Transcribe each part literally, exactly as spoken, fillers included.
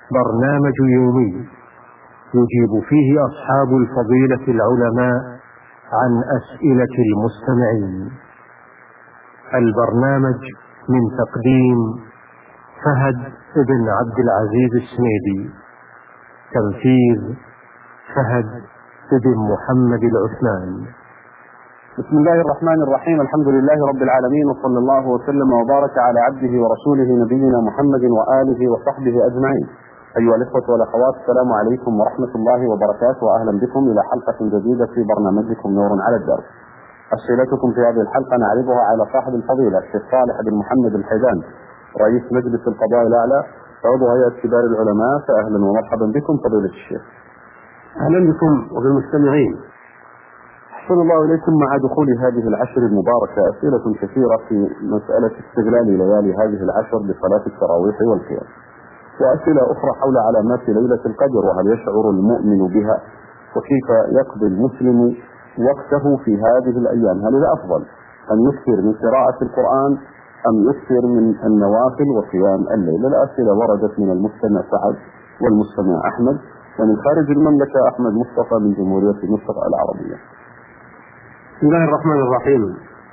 برنامج يومي يجيب فيه أصحاب الفضيلة العلماء عن أسئلة المستمعين. البرنامج من تقديم فهد بن عبد العزيز السنيدي، تنفيذ فهد بن محمد العثمان. بسم الله الرحمن الرحيم. الحمد لله رب العالمين، وصلى الله وسلم وبارك على عبده ورسوله نبينا محمد وآله وصحبه أجمعين. أيها الإخوة والأخوات، السلام عليكم ورحمة الله وبركاته، وأهلا بكم إلى حلقة جديدة في برنامجكم نور على الدرب. أسئلتكم في هذه الحلقة نعرضها على صاحب الفضيلة الشيخ صالح بن محمد الحيدان، رئيس مجلس القضاء الأعلى، عضو هيئة كبار العلماء. فأهلا ومرحبا بكم فضيلة الشيخ. أهلا بكم وبالمستمعين. أحسن الله إليكم. مع دخول هذه العشر المباركة أسئلة كثيرة في مسألة استغلال ليالي هذه العشر لصلاة التراويح والقيام، وأسئلة أخرى حول علامات ليلة القدر، وهل يشعر المؤمن بها، وكيف يقضي المسلم وقته في هذه الأيام. هل الأفضل أن يكثر من قراءة القرآن أم يكثر من النوافل وقيام الليل؟ الأسئلة وردت من المستمع سعد والمستمع أحمد، ومن خارج المملكة أحمد مصطفى من جمهورية مصر العربية. بسم الله الرحمن الرحيم.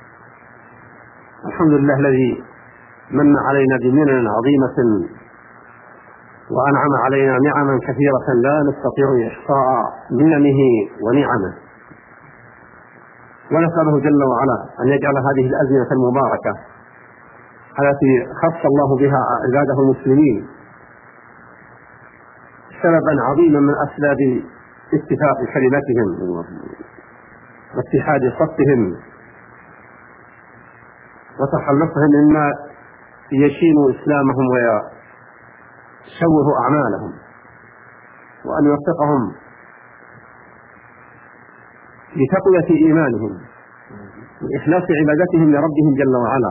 الحمد لله الذي من علينا بمنن عظيمة وأنعم علينا نعما كثيرة لا نستطيع إحصاء مننه ونعمه، ونسأله جل وعلا أن يجعل هذه الأزمنة المباركة التي خص الله بها عباده المسلمين سببا عظيما من أسباب اتفاق كلمتهم واتحاد صفهم وتخلصهم مما يشين إسلامهم ويشوه أعمالهم، وأن يوفقهم لتقوية إيمانهم وإخلاص عبادتهم لربهم جل وعلا،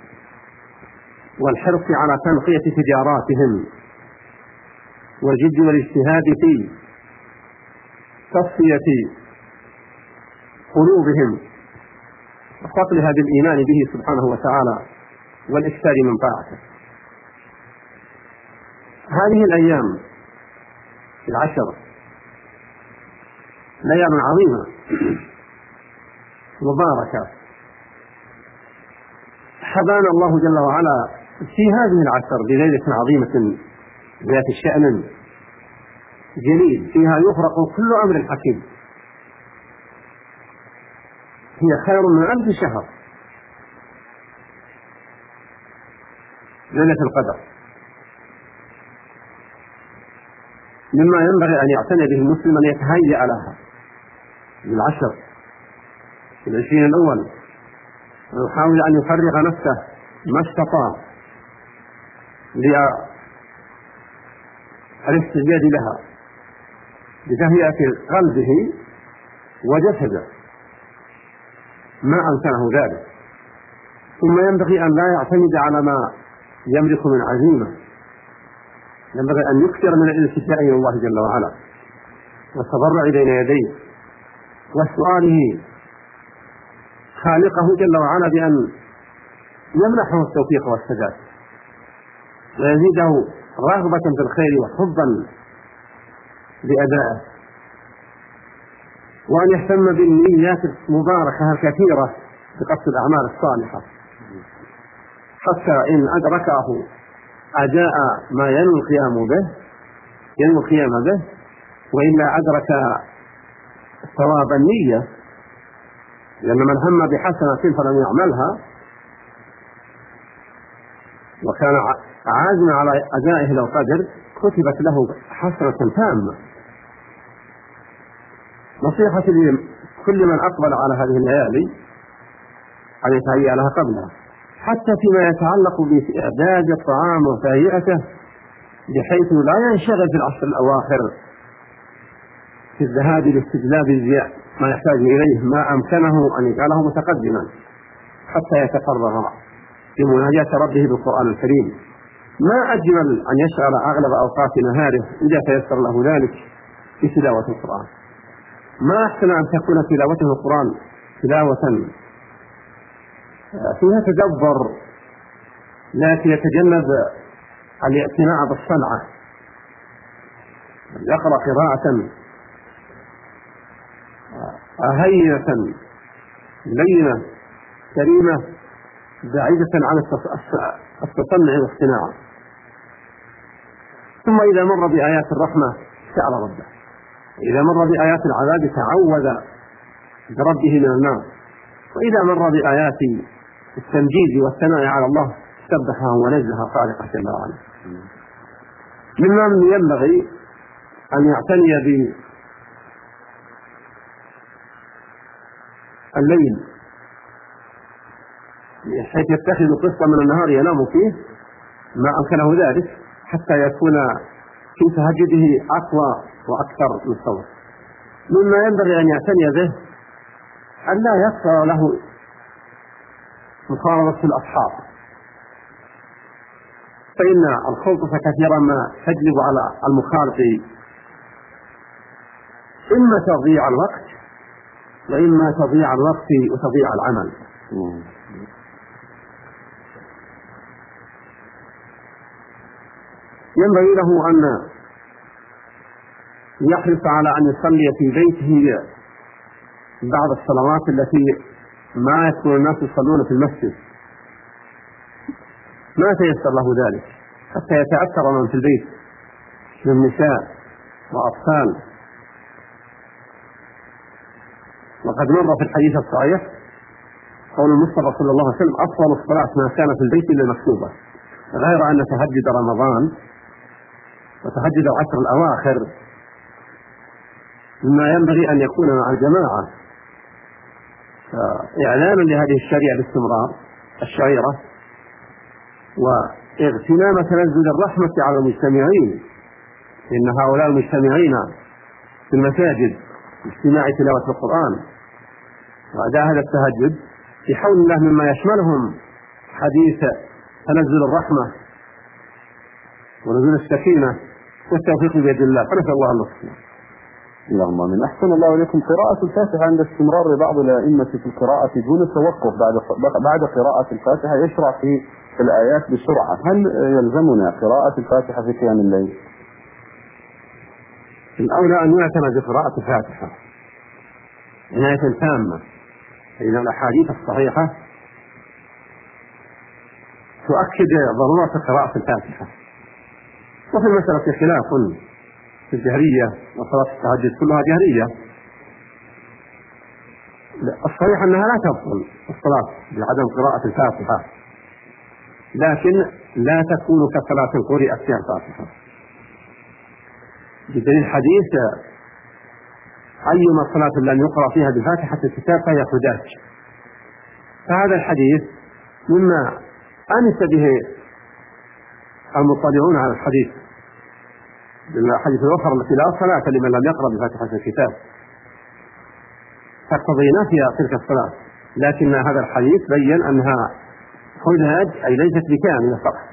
والحرص على تنقية تجاراتهم والجد والاجتهاد في تصفية قلوبهم وصقلها بالإيمان به سبحانه وتعالى والإكثار من طاعته. هذه الأيام العشر الأيام عظيمة مباركة، حبانا الله جل وعلا في هذه العشر بليلة عظيمة ذات الشأن جليل، فيها يفرق كل أمر حكيم، هي خير من ألف شهر. ليلة القدر مما ينبغي أن يعتني به المسلم أن يتهيأ لها بالعشر في العشرين الأول، ويحاول أن يفرغ نفسه ما استطاع للاستعداد لها بتهيئة قلبه وجسده ما أمكنه ذلك. ثم ينبغي أن لا يعتمد على ما يملك من عزيمة، ينبغي أن يكثر من الالتجاء إلى الله جل وعلا والتضرع بين يديه وسؤاله خالقه جل وعلا بأن يمنحه التوفيق والسداد ويزيده رغبة في الخير وحبا لأدائه، وأن يهتم بالنيات المباركة الكثيرة بقصد الأعمال الصالحة، حتى إن أدركه أداء ما ينوي القيام به ينوي القيام به، وإلا أدرك ثواب النية، لأن من هم بحسنة فلم يعملها وكان عازما على أدائه لو قدر كتبت له حسنة تامة. نصيحتي لكل من أقبل على هذه الليالي أن يتهيأ لها قبلها، حتى فيما يتعلق بإعداد الطعام وتهيئته، بحيث لا ينشغل في العشر الأواخر في الذهاب لاستجلاب ما يحتاج إليه ما أمكنه أن يجعله متقدما حتى يتفرغ بمناجاة ربه بالقرآن الكريم. ما أجمل أن يشغل أغلب أوقات نهاره إذا تيسر له ذلك بتلاوة القرآن. ما أحسن أن تكون تلاوته القرآن تلاوة فيها تدبر، لكن يتجنب الاعتناء بالصنعة يقرأ قراءة هينة لينة كريمة بعيدة عن التصنع والاصطناع. ثم إذا مر بآيات الرحمة سأل ربه، إذا مر بآيات العذاب تعوذ بربه من النار، وإذا مر بآيات التمجيد والثناء على الله سبحه ونزه خالقه جل وعلا. مما ينبغي أن يعتني بالليل حيث يتخذ قسطا من النهار ينام فيه ما أمكنه ذلك حتى يكون في تهجده أقوى وأكثر من الصوت. مما ينبغي أن يعتني به أن لا يكثر له مخالطة الأصحاب، فإن الخلطة كثيرا ما تجلب على المخالط إما تضيع الوقت وإما تضيع الوقت وتضيع العمل. ينبغي له أن يحرص على أن يصلي في بيته بعض الصلوات التي ما يكون الناس يصلون في المسجد، ما تيسر له ذلك حتى يتأثر من في البيت من نساء وأطفال. وقد مر في الحديث الصحيح قول المصطفى صلى الله عليه وسلم: أفضل الصلاة ما كان في البيت إلا المكتوبة، غير أن تهجد رمضان وتهجد العشر الأواخر مما ينبغي أن يكون مع الجماعة إعلانا لهذه الشريعة باستمرار الشعيرة، واغتنام تنزل الرحمة على المجتمعين، إن هؤلاء المجتمعين في المساجد اجتماع تلاوة القرآن وأداء هذا التهجد في حول الله مما يشملهم حديث تنزل الرحمة ونزول السكينة والتوفيق بيد الله، فنسأل الله النصر. اللهم آمين. أحسن الله إليكم. قراءة الفاتحة عند استمرار بعض الأئمة في القراءة دون التوقف بعد بعد قراءة الفاتحة يشرع في الآيات بسرعة، هل يلزمنا قراءة الفاتحة في قيام الليل؟ الأولى أن يعتمد بقراءة الفاتحة عناية تامة، فإن الأحاديث الصحيحة تؤكد ضرورة قراءة الفاتحة. وفي المسألة خلاف في الجهرية وصلاة التهجد كلها جهرية، الصحيح أنها لا تبطل الصلاة بعدم قراءة الفاتحة، لكن لا تكون كصلاة قرئت فيها الفاتحة، بدليل حديث: أيما صلاة لم يقرأ فيها بفاتحة الكتاب فهي حجاج. فهذا الحديث مما أنس به المطلعون على الحديث بالحديث الأخرى التي لا صلاة لمن لم يقرأ بفاتحة الكتاب، تقتضي نفي تلك الصلاة، لكن هذا الحديث بين أنها حجاج أي ليست بكاملة فقط.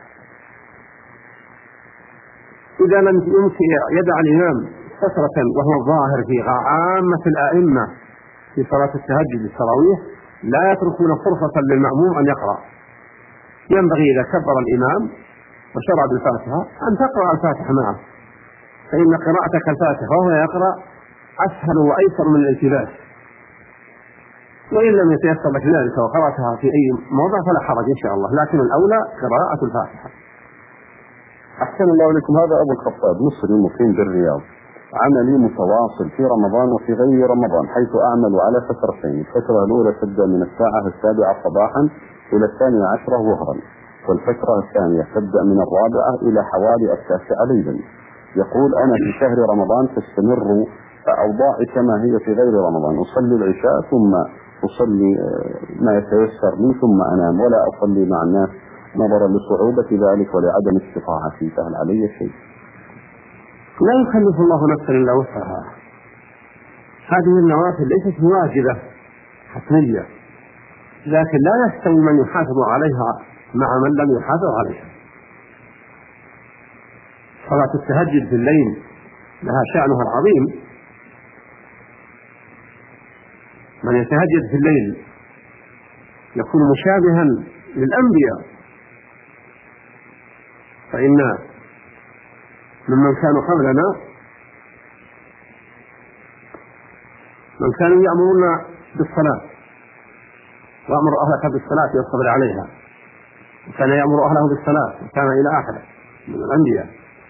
إذا لم يمكن يدع الإمام فترة وهو الظاهر في عامة الأئمة في صلاة التهجد التراويح لا يتركون فرصة للمأموم أن يقرأ، ينبغي إذا كبر الإمام وشرع بالفاتحة أن تقرأ الفاتحة معه، فإن قراءتك الفاتحة وهو يقرأ أسهل وأيسر من الالتباس. وإن لم يتيسر لك ذلك وقرأتها في أي موضع فلا حرج إن شاء الله، لكن الأولى قراءة الفاتحة. أحسن الله لكم. هذا أبو الخطاب مصري مقيم بالرياض، عملي متواصل في رمضان وفي غير رمضان، حيث أعمل على فترتين. الفترة الأولى تبدأ من الساعة السابعة صباحا إلى الثانية عشرة ظهرا، والفترة الثانية تبدأ من الرابعة إلى حوالي التاسعة ليلا. يقول: أنا في شهر رمضان تستمر أوضاعي كما هي في غير رمضان، أصلي العشاء ثم أصلي ما يتيسر لي ثم أنام، ولا أصلي مع الناس نظرا لصعوبة ذلك ولعدم استطاعتي، فهل علي شيء؟ لا يكلف الله نفسا إلا وسعها، هذه النوافل ليست واجبة حتمية، لكن لا يستوي من يحافظ عليها مع من لم يحافظ عليها. صلاة التهجد في الليل لها شأنها العظيم، من يتهجد في الليل يكون مشابها للأنبياء، فإن ممن كانوا قبلنا من كانوا يأمرون بالصلاة وأمر أهلك بالصلاة والصبر عليها، وكان يأمر أهله بالصلاة، وكان إلى آخره من الأنبياء.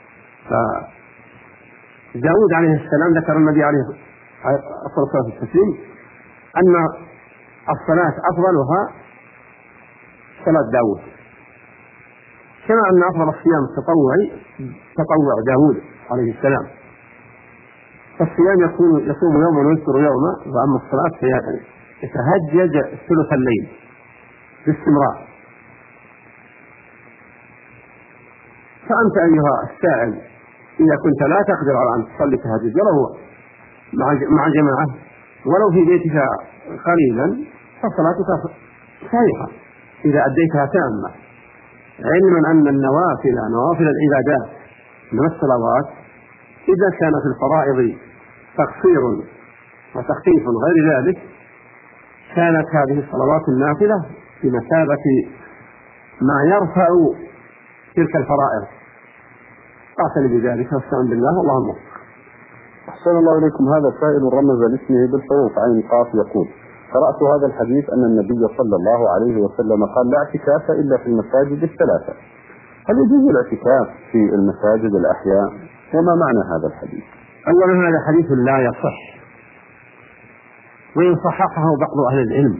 فداود عليه السلام ذكر النبي عليه الصلاة والسلام أن الصلاة أفضلها صلاة داود، كما أن أفضل الصيام التطوعي تطوع داود عليه السلام. فالصيام يكون يصوم يوما ويفطر يوما، وأما الصلاة يتهجد ثلث الليل باستمرار. فأنت أيها السائل إذا كنت لا تقدر على أن تصلي تهجد ولو مع جماعة ولو في بيتك قليلا فصلاتك صحيحة إذا أديتها تامة، علما أن النوافل نوافل العبادات من الصلوات إذا كان في الفرائض تقصير وتخفيف غير ذلك كانت هذه الصلوات النافلة بمثابة ما يرفع تلك الفرائض. أعتني بذلك واستعن بالله والله الموفق. أحسن الله إليكم. هذا سائل رمز لاسمه بالحروف عين قاف يقول: قرأت هذا الحديث أن النبي صلى الله عليه وسلم قال: لا اعتكاف إلا في المساجد الثلاثة. هل يجوز الاعتكاف في المساجد الأحياء؟ وما معنى هذا الحديث؟ أولا هذا حديث لا يصح، وإن صححه بعض أهل العلم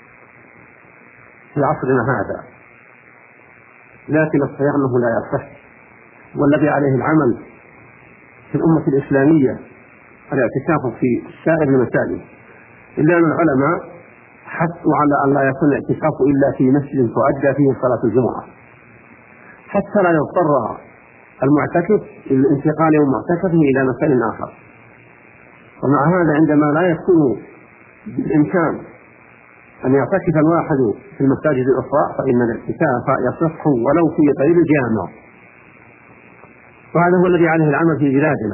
في عصرنا هذا، لكن الصحيح أنه لا يصح، والذي عليه العمل في الأمة الإسلامية الاعتكاف في سائر المساجد، إلا أن العلماء حثوا على أن لا يكون الاعتكاف إلا في مسجد تؤدى فيه صلاة الجمعة، حتى لا يضطر المعتكف للانتقال من معتكفه إلى مكان آخر. ومع هذا عندما لا يكون بالإمكان أن يعتكف الواحد في المساجد الأخرى فإن الاعتكاف يصح ولو في غير الجامع، وهذا هو الذي عليه العمل في بلادنا.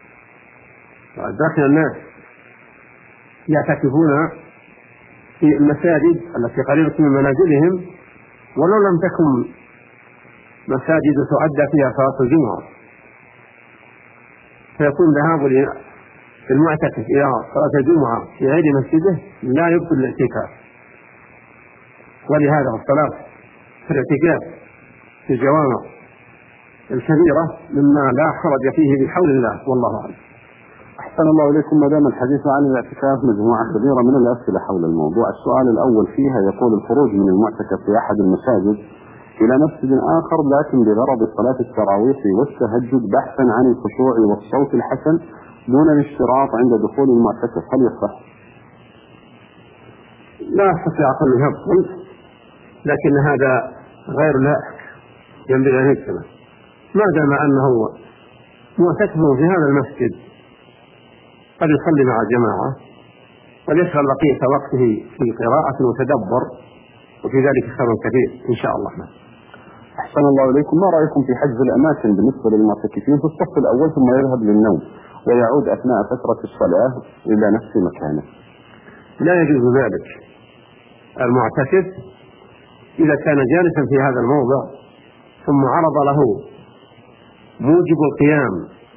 داخل الناس يعتكفون في المساجد التي قريبة من منازلهم ولو لم تكن مساجد تؤدى فيها صلاة الجمعة، فيكون ذهاب المعتكف إلى صلاة الجمعة في غير مسجده لا يبطل الاعتكاف. ولهذا الصلاة في الاعتكاف في الجوامع الكبيرة مما لا حرج فيه بحول الله والله أعلم. أحسن الله إليكم. ما دام الحديث عن الاعتكاف مجموعة كبيرة من الأسئلة حول الموضوع. السؤال الأول فيها يقول: الخروج من المعتكف في أحد المساجد إلى مسجد آخر لكن بغرض صلاة التراويح والتهجد بحثا عن الخشوع والصوت الحسن دون الاشتراط عند دخول المعتكف، هل يصح؟ لا أستطيع أن يبطل، لكن هذا غير لائق ينبغي أن يجتمع. ما دام أنه معتكف في هذا المسجد قد يصلي مع جماعة وليشغل بقية وقته في قراءة وتدبر، وفي ذلك خير كثير إن شاء الله. أحسن الله إليكم. ما رأيكم في حجز الأماكن بالنسبة للمعتكفين في الصف الأول ثم يذهب للنوم ويعود أثناء فترة الصلاة إلى نفس مكانه؟ لا يجوز ذلك. المعتكف إذا كان جالسا في هذا الموضع ثم عرض له موجب القيام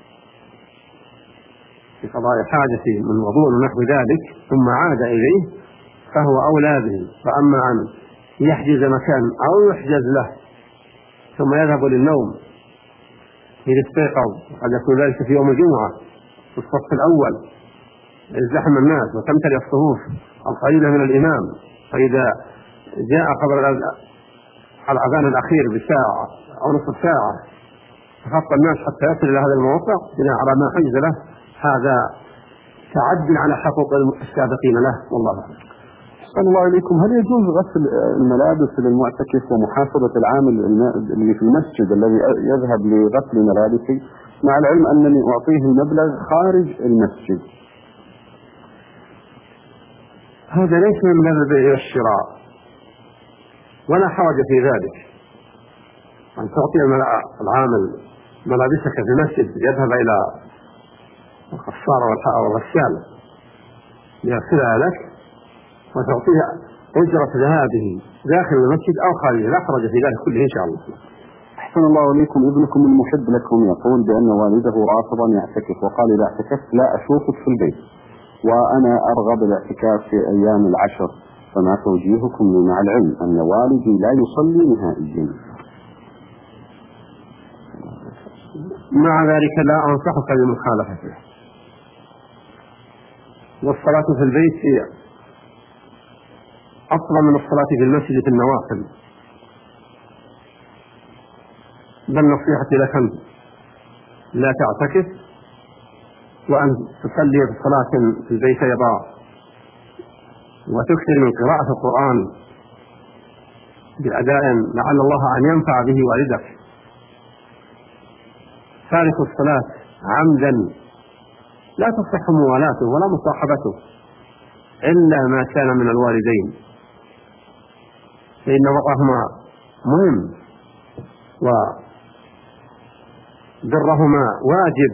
في قضاء حاجة من وضوء ونحو ذلك ثم عاد إليه فهو أولى به. فأما أن يحجز مكان أو يحجز له ثم يذهب للنوم إذا استيقظ، قد يكون ذلك في يوم الجمعة في الصف الأول ازدحم الناس وتمتلئ الصفوف القليلة من الإمام، فإذا جاء قبل الأذان الأخير بساعة أو نصف ساعة فخط الناس حتى يصل إلى هذا الموقع بناء على ما حجز له، هذا تعد على حقوق السابقين له والله أعلم. أحسن الله إليكم. هل يجوز غسل الملابس للمعتكف ومحاسبة العامل اللي في المسجد الذي يذهب لغسل ملابسه مع العلم أنني أعطيه المبلغ خارج المسجد؟ هذا ليس من باب البيع والشراء ولا حرج في ذلك، أن تعطي العامل ملابسك في المسجد يذهب إلى الخصار والغسالة ليغسلها لك وتعطيها أجرة ذهابه داخل المسجد أو خارجه، لا حرج في ذلك كله إن شاء الله. أحسن الله إليكم. ابنكم المحب لكم يقول بأن والده رافضا يعتكف وقال: إذا اعتكفت لا أشوفك في البيت، وأنا أرغب الاعتكاف في أيام العشر، فما توجيهكم لي مع العلم أن والدي لا يصلي نهائيا؟ مع ذلك لا أنصحك بمخالفته، والصلاة في البيت هي أفضل من الصلاة في المسجد في النوافل. بل نصيحتي لك أن لا تعتكف، وأن تصلي بصلاة في البيت يضاع، وتكثر من قراءة القرآن بأداء لعل الله أن ينفع به والدك. تارك الصلاة عمدا لا تصح موالاته ولا مصاحبته إلا ما كان من الوالدين، فإن وقعهما مهم وبرهما واجب،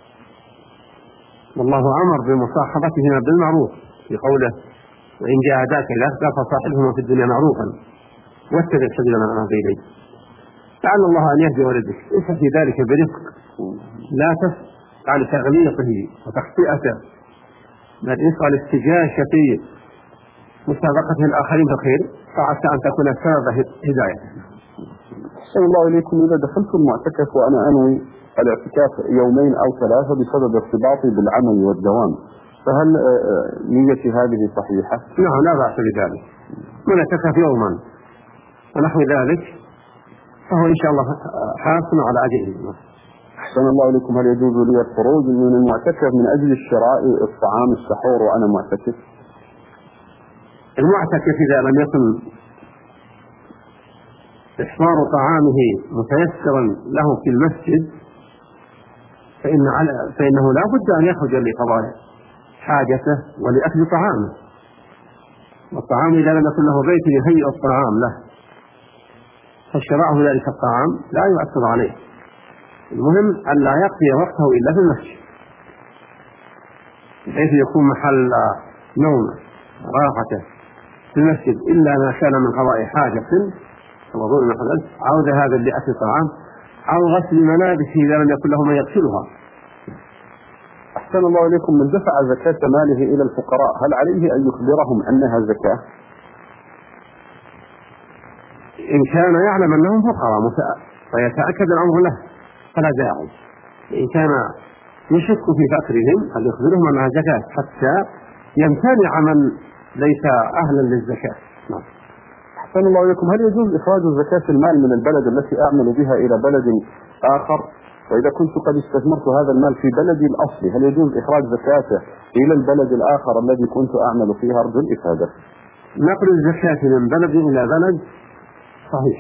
والله أمر بمصاحبتهما بالمعروف في قوله: وإن جاهداك لأخذ فصاحبهما في الدنيا معروفا واتبع سبيل من أناب إليه. لعل الله أن يهدي ولدك، اسعى في ذلك برفق، لا تسعى لتغليقه وتخطئته، بل اسعى لاستجاشة في مسابقة الآخرين بالخير، فعسى أن تكون سبب هداية. أحسن الله إليكم. إذا دخلت المعتكف وأنا أنوي الاعتكاف يومين أو ثلاثة بسبب ارتباطي بالعمل والدوام، فهل نيتي هذه صحيحة؟ نعم، لا بأس بذلك. من اعتكف يوما ونحو ذلك فهو إن شاء الله حاصل على أجله. أحسن الله إليكم. هل يجوز لي الخروج من المعتكف من أجل الشراء الطعام السحور وأنا معتكف؟ المعتكف إذا لم يكن إحضار طعامه متيسرا له في المسجد فإن على فإنه لا بد أن يخرج لقضاء حاجته ولأكل طعامه، والطعام إذا لم يكن له بيت يهيئ الطعام له فشراءه ذلك الطعام لا يؤثر عليه. المهم أن لا يقضي وقته إلا في المسجد، بحيث يكون محل نومه راحته في المسجد إلا ما كان من قضاء حاجة وضوء مثلا أو ذهاب لأكل طعام أو غسل ملابسه إذا لم يكن له من يغسلها. أحسن الله إليكم. من دفع زكاة ماله إلى الفقراء هل عليه أن يخبرهم أنها زكاة؟ إن كان يعلم أنهم فقراء ويتأكد الأمر له فلا داعي. إن كان يشك في فقرهم هل يخبرهم أنها زكاة حتى يمتنع من ليس أهلا للزكاة. نعم. أحسن الله إليكم. هل يجوز إخراج زكاة المال من البلد التي أعمل بها إلى بلد آخر، وإذا كنت قد استثمرت هذا المال في بلدي الأصلي هل يجوز إخراج زكاته إلى البلد الآخر الذي كنت أعمل فيه؟ أرجو الإفادة. نقل الزكاة من بلد إلى بلد صحيح.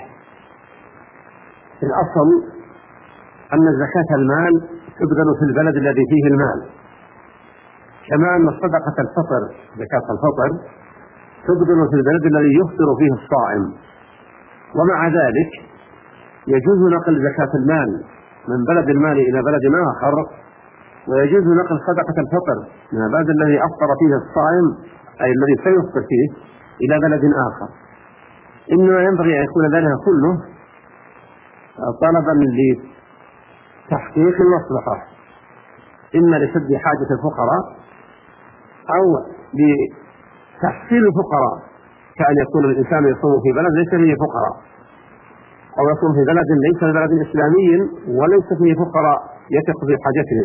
الأصل أن زكاة المال تبذل في البلد الذي فيه المال، كما أن صدقة الفطر زكاة الفطر تبذل في البلد الذي يفطر فيه الصائم. ومع ذلك يجوز نقل زكاة المال من بلد المال إلى بلد آخر، ويجوز نقل صدقة الفطر من البلد الذي أفطر فيه الصائم أي الذي سيفطر فيه إلى بلد آخر. إنما ينبغي أن يكون ذلك كله طلبا لتحقيق المصلحة، إما لسد حاجة الفقراء أو لتحصيل الفقراء، كأن يكون الإنسان يصوم في بلد ليس فيه فقراء، أو يصوم في بلد ليس بلد إسلامي وليس فيه فقراء يثق في حاجتهم،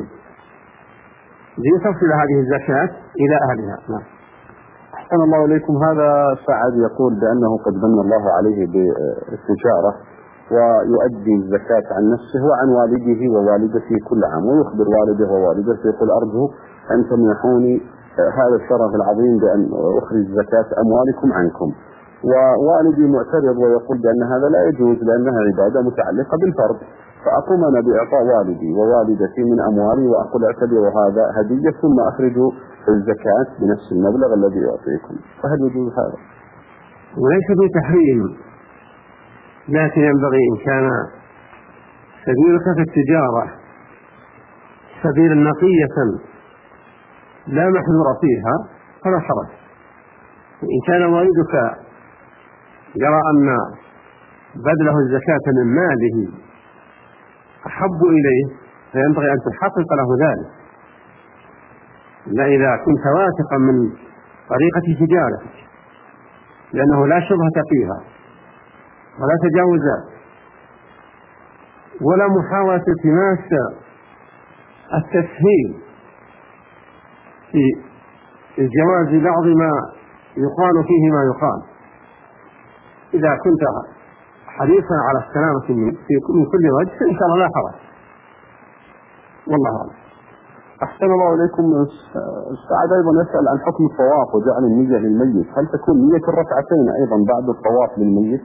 ليصل هذه الزكاة إلى أهلها. نعم. أحسن الله إليكم. هذا سعد يقول بأنه قد من الله عليه بالتجارة ويؤدي الزكاة عن نفسه وعن والده ووالدته كل عام، ويخبر والده ووالدته يقول أرجو أن تمنحوني هذا الشرف العظيم بأن أخرج زكاة أموالكم عنكم. ووالدي معترض ويقول بأن هذا لا يجوز لأنها عبادة متعلقة بالفرد، فأقوم أنا بإعطاء والدي ووالدتي من أموالي وأقول اعتبروا هذا هدية ثم أخرجوا الزكاة بنفس المبلغ الذي يعطيكم، فهل يجوز هذا؟ وليس بتحريم، لكن ينبغي إن كان سبيلك في التجارة سبيلا نقية لا محذور فيها فلا حرج. إن كان والدك يرى أن بذله الزكاة من ماله أحب إليه فينبغي أن تحقق له ذلك، إلا إذا كنت واثقا من طريقة تجارتك، لأنه لا شبهة فيها ولا تجاوزات ولا محاولة التماس التسهيل في الجواز بعض ما يقال فيه ما يقال. إذا كنت حريصا على السلامة من كل وجه فإن شاء الله لا حرج، والله أعلم. أحسن الله إليكم. السعد أيضا يسأل عن حكم الطواف وجعل النية للميت، هل تكون نية الركعتين أيضا بعد الطواف للميت؟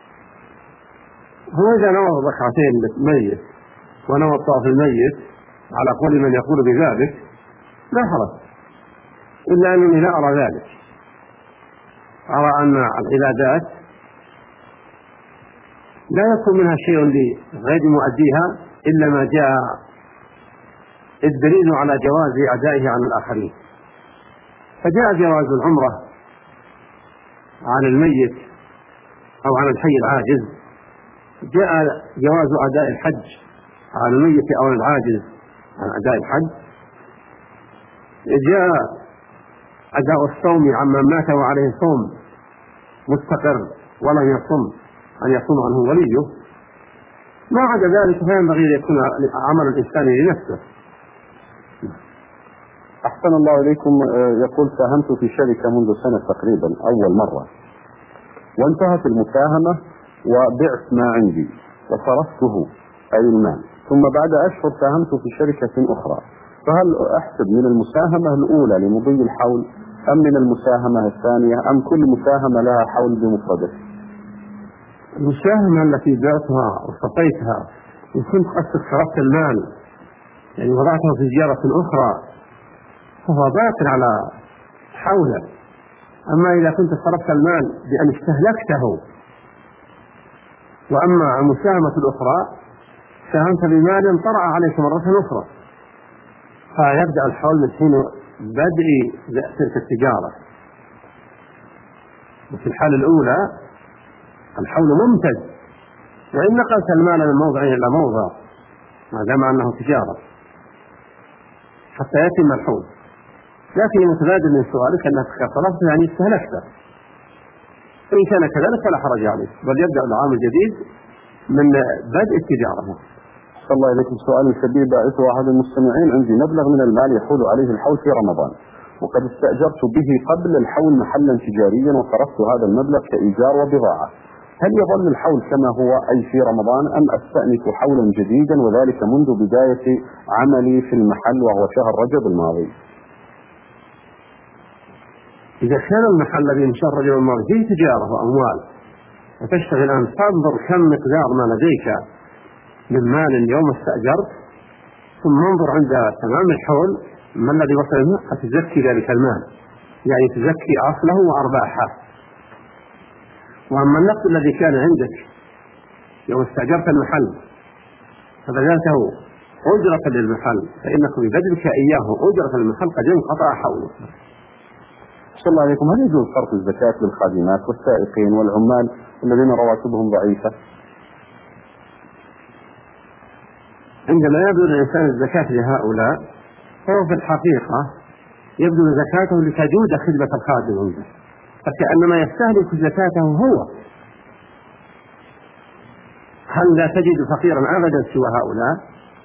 هو إذا نوى الركعتين للميت ونوى الطواف الميت على قول من يقول بذلك لا حرج، إلا أنني لا أرى ذلك. أرى أن العبادات لا يكون منها شيء لغير مؤديها إلا ما جاء الدليل على جواز أدائه عن الآخرين. فجاء جواز العمرة عن الميت أو عن الحي العاجز، جاء جواز أداء الحج عن الميت أو العاجز عن أداء الحج، جاء أداء الصوم عمن مات وعليه صوم مستقر ولم يصم أن يصوم عنه وليه. ما عدا ذلك فينبغي أن يكون عمل الإنسان لنفسه. أحسن الله إليكم. يقول ساهمت في شركة منذ سنة تقريبا أول مرة، وانتهت المساهمة وبعت ما عندي وصرفته أي المال، ثم بعد أشهر ساهمت في شركة أخرى، فهل أحسب من المساهمة الأولى لمضي الحول أم من المساهمة الثانية أم كل مساهمة لها حول بمفردة؟ المساهمة التي بعتها وصفيتها إن كنت قد صرفت المال يعني وضعته في زيارة أخرى فهو باطل على حوله. أما إذا كنت صرفت المال بأن استهلكته، وأما المساهمة الأخرى ساهمت بمال طرأ عليك مرة أخرى، فيبدأ الحول من حين بدء تلك التجارة. وفي الحالة الأولى الحول ممتد، وإن نقلت المال من موضع إلى موضع ما دام أنه تجارة حتى يتم الحول. لكن المتبادل من سؤالك أنك صرفت يعني استهلكته، فإن كان كذلك فلا حرج عليك، بل يبدأ العام الجديد من بدء التجارة. صلى الله عليكم. سؤال شبيه باعثه أحد المستمعين: عندي مبلغ من المال يحول عليه الحول في رمضان، وقد استأجرت به قبل الحول محلا تجاريا وصرفت هذا المبلغ كإيجار وبضاعة، هل يظل الحول كما هو أي في رمضان أم أستأنف حولا جديدا وذلك منذ بداية عملي في المحل وهو شهر رجب الماضي؟ إذا كان المحل الذي من شهر رجب الماضي فيه تجارة وأموال وتشتغل الآن، فانظر كم مقدار ما لديك من مال يوم استأجرت، ثم انظر عند تمام الحول ما الذي وصل منه فتزكي ذلك المال، يعني تزكي أصله وأرباحه. وأما النقد الذي كان عندك يوم استأجرت المحل فبذلته أجرة للمحل فإنك ببذلك إياه أجرة المحل قد انقطع حوله. صلى الله عليكم. هل يجوز صرف الزكاة للخادمات والسائقين والعمال الذين رواتبهم ضعيفة؟ عندما يبذل الإنسان الزكاة لهؤلاء فهو في الحقيقة يبذل زكاته لتجود خدمة الخادم عنده، فكأنما يستهلك زكاته هو. هل لا تجد فقيرا أبدا سوى هؤلاء؟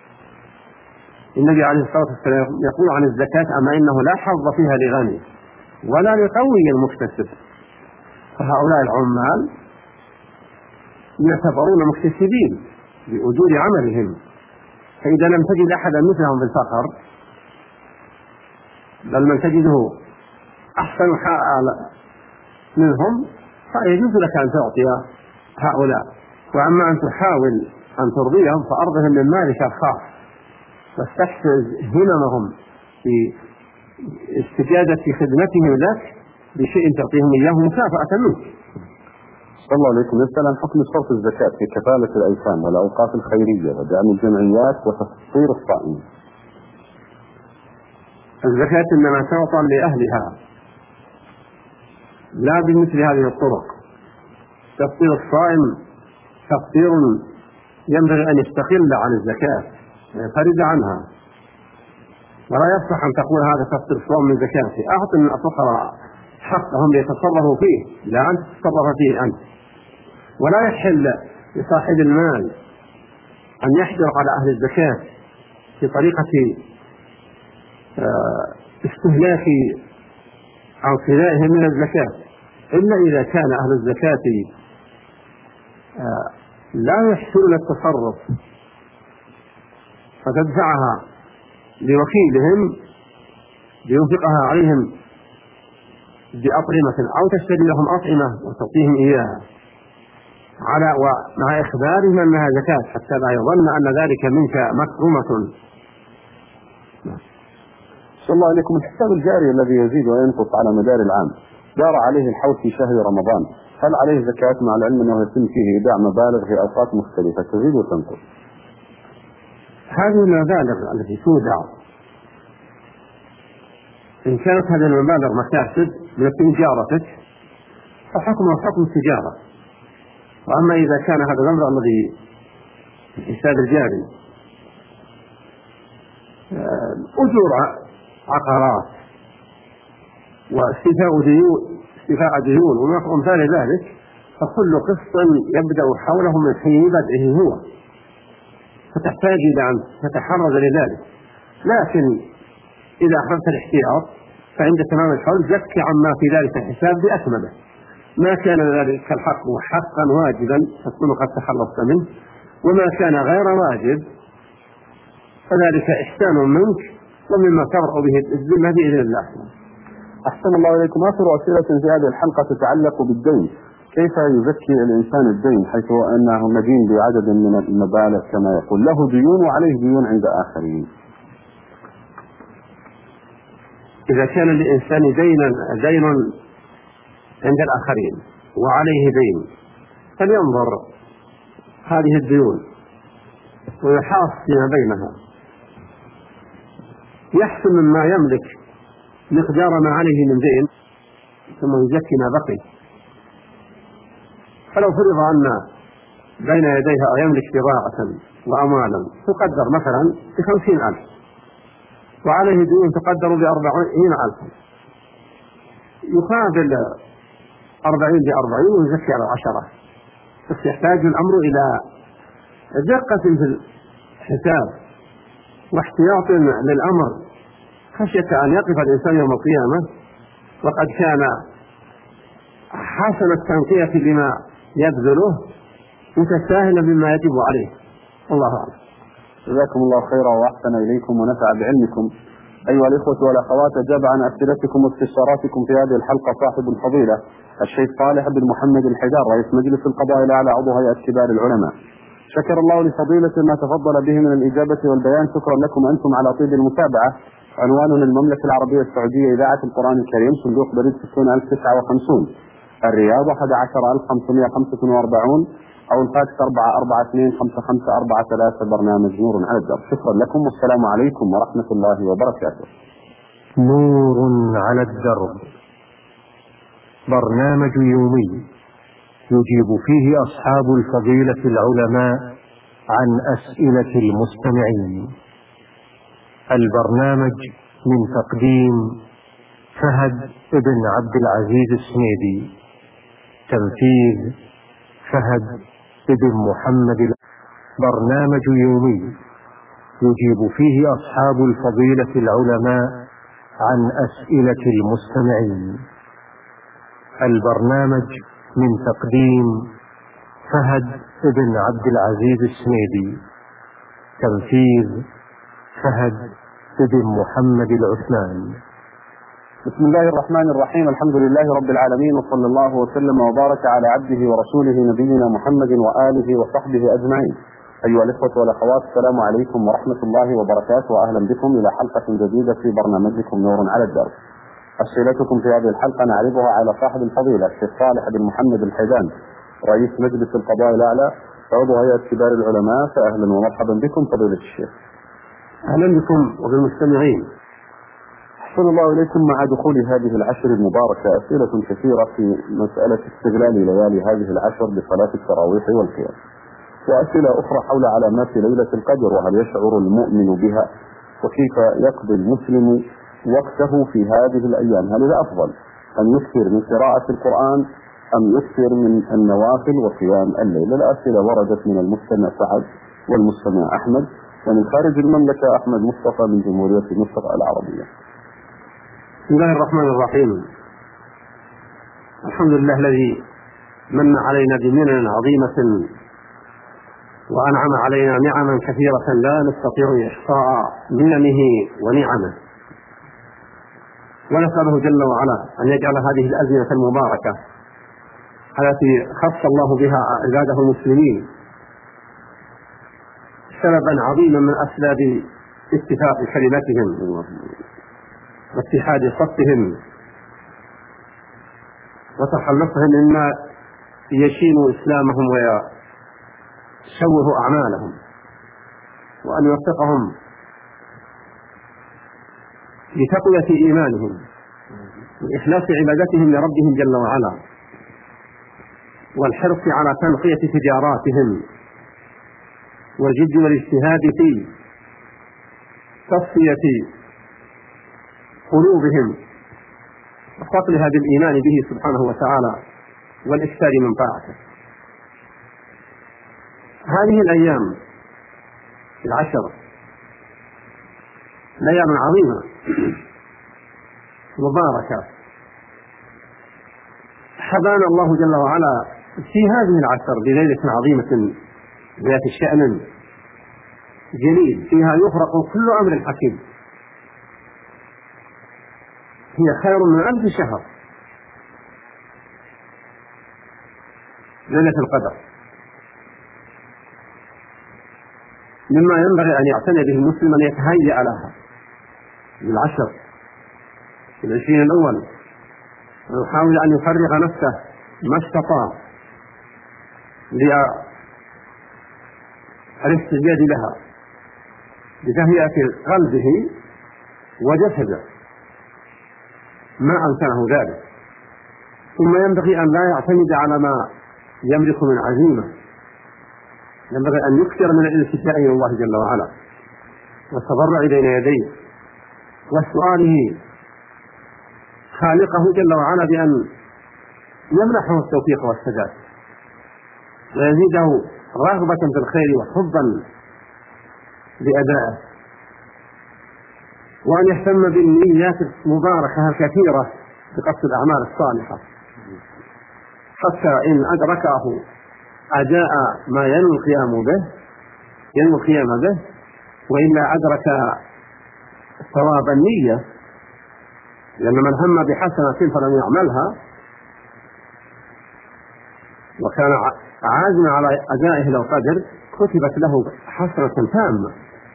النبي عليه الصلاة والسلام يقول عن الزكاة: أما إنه لا حظ فيها لغني ولا لقوي المكتسب. فهؤلاء العمال يعتبرون مكتسبين بأجور عملهم، فإذا لم تجد أحدا مثلهم بالفقر بل من تجده أحسن حال منهم فيجوز لك أن تعطي هؤلاء. وأما أن تحاول أن ترضيهم فأرضهم من مالك الخاص واستحفز هممهم في استجادة خدمتهم لك بشيء تعطيهم إياه مكافأة منك. صلى الله عليكم. يسأل عن حكم صرف الزكاة في كفالة الأيتام والأوقاف الخيرية ودعم الجمعيات وتفطير الصائمين. الزكاة إنما تعطى لأهلها لا بمثل هذه الطرق. تفطير الصائم تفطير ينبغي أن يستقل عن الزكاة ويفرد عنها، ولا يصح أن تقول هذا تفطر صوم من زكاته. أعط الفقراء حقهم ليتصرفوا فيه، لا أن تتصرف فيه أنت. ولا يحل لصاحب المال أن يحجر على أهل الزكاة في طريقة استهلاك أوصيائهم من الزكاة، إلا إذا كان أهل الزكاة لا يحسنون التصرف فتدفعها لوكيلهم لينفقها عليهم بأطعمة أو تشتري لهم أطعمة وتعطيهم إياها على ومع إخبارهم أنها زكاة حتى لا يظن أن ذلك منك مكرمة. صلى الله عليكم. الحساب الجاري الذي يزيد وينقص على مدار العام جار عليه الحول في شهر رمضان، هل عليه زكاة مع العلم أنه يتم فيه إيداع مبالغ في أوقات مختلفة تزيد وتنقص؟ هذه المبالغ التي تودع إن كانت هذه المبالغ مكاسب من تجارتك فحكمها حكم التجارة. وأما إذا كان هذا المبلغ الذي في الحساب الجاري أجور عقارات واستيفاء ديون استيفاء ديون وأمثال ذلك، فكل قسط يبدأ حوله من حين بدءه هو، فتحتاج إلى أن تتحرز لذلك. لكن إذا أخذت الاحتياط فعند تمام الحول زكي عما في ذلك الحساب بأكمله. ما كان ذلك الحق حقا واجبا تكون قد تخلصت منه، وما كان غير واجب فذلك إحسان منك ومما تبرأ به الذمة بإذن الله. أحسن الله إليكم. آخر أسئلة في هذه الحلقة تتعلق بالدين. كيف يزكي الإنسان الدين حيث أنه مدين بعدد من المبالغ كما يقول، له ديون وعليه ديون عند آخرين؟ إذا كان للإنسان دينا دين عند الآخرين وعليه دين فلينظر هذه الديون ويحاص فيما بينها، يحسن مما يملك مقدار ما عليه من دين ثم يزكي ما بقي. فلو فرض أن بين يديها يملك بضاعة وأموالا تقدر مثلا بخمسين ألف وعليه دين تقدر بأربعين ألف، يقابل أربعين بأربعين ويزكي على عشرة. بس يحتاج الأمر إلى دقة في الحساب واحتياط للأمر خشية أن يقف الإنسان يوم القيامة وقد كان حسن التنقية لما يبذله متساهلا بما يجب عليه. الله أعلم. جزاكم الله خيرا وأحسن إليكم ونفع بعلمكم. أيها الإخوة والأخوات، أجاب عن أسئلتكم واستفساراتكم في هذه الحلقة صاحب الفضيلة الشيخ صالح بن محمد الحيدار رئيس مجلس القضاء الأعلى عضو هيئة كبار العلماء. شكر الله لفضيلته ما تفضل به من الإجابة والبيان. شكرا لكم أنتم على طيب المتابعة. عنواننا المملكة العربية السعودية إذاعة القرآن الكريم، صندوق بريد ستون ألف وتسعة وخمسين، الرياض أحد عشر ألف وخمسمائة وخمسة وأربعين، أو الفاكس أربعة أربعة اثنين خمسة خمسة أربعة ثلاثة. برنامج نور على الدرب. شكرا لكم والسلام عليكم ورحمة الله وبركاته. نور على الدرب، برنامج يومي يجيب فيه أصحاب الفضيلة العلماء عن أسئلة المستمعين. البرنامج من تقديم فهد بن عبد العزيز السنيدي، تنفيذ فهد بن محمد. برنامج يومي يجيب فيه أصحاب الفضيلة العلماء عن أسئلة المستمعين. البرنامج من تقديم فهد بن عبد العزيز السنيدي، تنفيذ فهد بن محمد العثمان. بسم الله الرحمن الرحيم. الحمد لله رب العالمين، وصلى الله وسلم وبارك على عبده ورسوله نبينا محمد وآله وصحبه أجمعين. أيها الإخوة والأخوات، السلام عليكم ورحمة الله وبركاته، وأهلا بكم إلى حلقة جديدة في برنامجكم نور على الدرب. أسئلتكم في هذه الحلقة نعرضها على صاحب الفضيلة الشيخ صالح بن محمد الحيدان رئيس مجلس القضاء الأعلى عضو هيئة كبار العلماء. فأهلا ومرحبا بكم فضيلة الشيخ. أهلا بكم وبالمستمعين. أحسن الله إليكم. مع دخول هذه العشر المباركة أسئلة كثيرة في مسألة استغلال ليالي هذه العشر لصلاة التراويح والقيام، وأسئلة أخرى حول علامات ليلة القدر وهل يشعر المؤمن بها وكيف يقضي المسلم وقته في هذه الأيام؟ هل الأفضل أن يكثر من قراءة القرآن أم يكثر من النوافل وقيام الليل؟ الأسئلة وردت من المستمع سعد والمستمع أحمد، ومن خارج المملكة أحمد مصطفى من جمهورية مصر العربية. بسم الله الرحمن الرحيم. الحمد لله الذي من علينا بمنن عظيمة وأنعم علينا نعما كثيرة لا نستطيع إحصاء مننه ونعمه، ونسأله جل وعلا أن يجعل هذه الأزمنة المباركة التي خص الله بها عباده المسلمين سببا عظيما من أسباب اتفاق كلمتهم واتحاد صفهم وتخلصهم مما يشين إسلامهم ويشوه أعمالهم، وأن يوفقهم لتقوية إيمانهم وإخلاص عبادتهم لربهم جل وعلا، والحرص على تنقية تجاراتهم والجد والاجتهاد في تصفية قلوبهم وصقلها بالإيمان به سبحانه وتعالى والإكثار من طاعته. هذه الأيام العشر الأيام عظيمة مباركة حبانا الله جل وعلا في هذه العشر بليلة عظيمة ذات شأن جليل فيها يفرق كل أمر حكيم، هي خير من ألف شهر ليلة القدر. مما ينبغي أن يعتني به المسلم أن يتهيأ لها بالعشر في العشرين الأول، ويحاول أن يفرغ نفسه ما استطاع للاستعداد لها بتهيئة قلبه وجسده ما أمكنه ذلك. ثم ينبغي أن لا يعتمد على ما يملك من عزيمة، ينبغي أن يكثر من الالتجاء إلى الله جل وعلا والتضرع بين يديه وسؤاله خالقه جل وعلا بأن يمنحه التوفيق والسداد ويزيده رغبة في الخير وحبا لأدائه، وأن يهتم بالنيات المباركة الكثيرة بقصد الأعمال الصالحة، حتى إن أدركه أداء ما ينوي القيام به ينوي القيام به، وإلا أدرك ثواب النية، لأن من هم بحسنة فلم يعملها وكان عازما على أدائه لو قدر كتبت له حسنة تامة.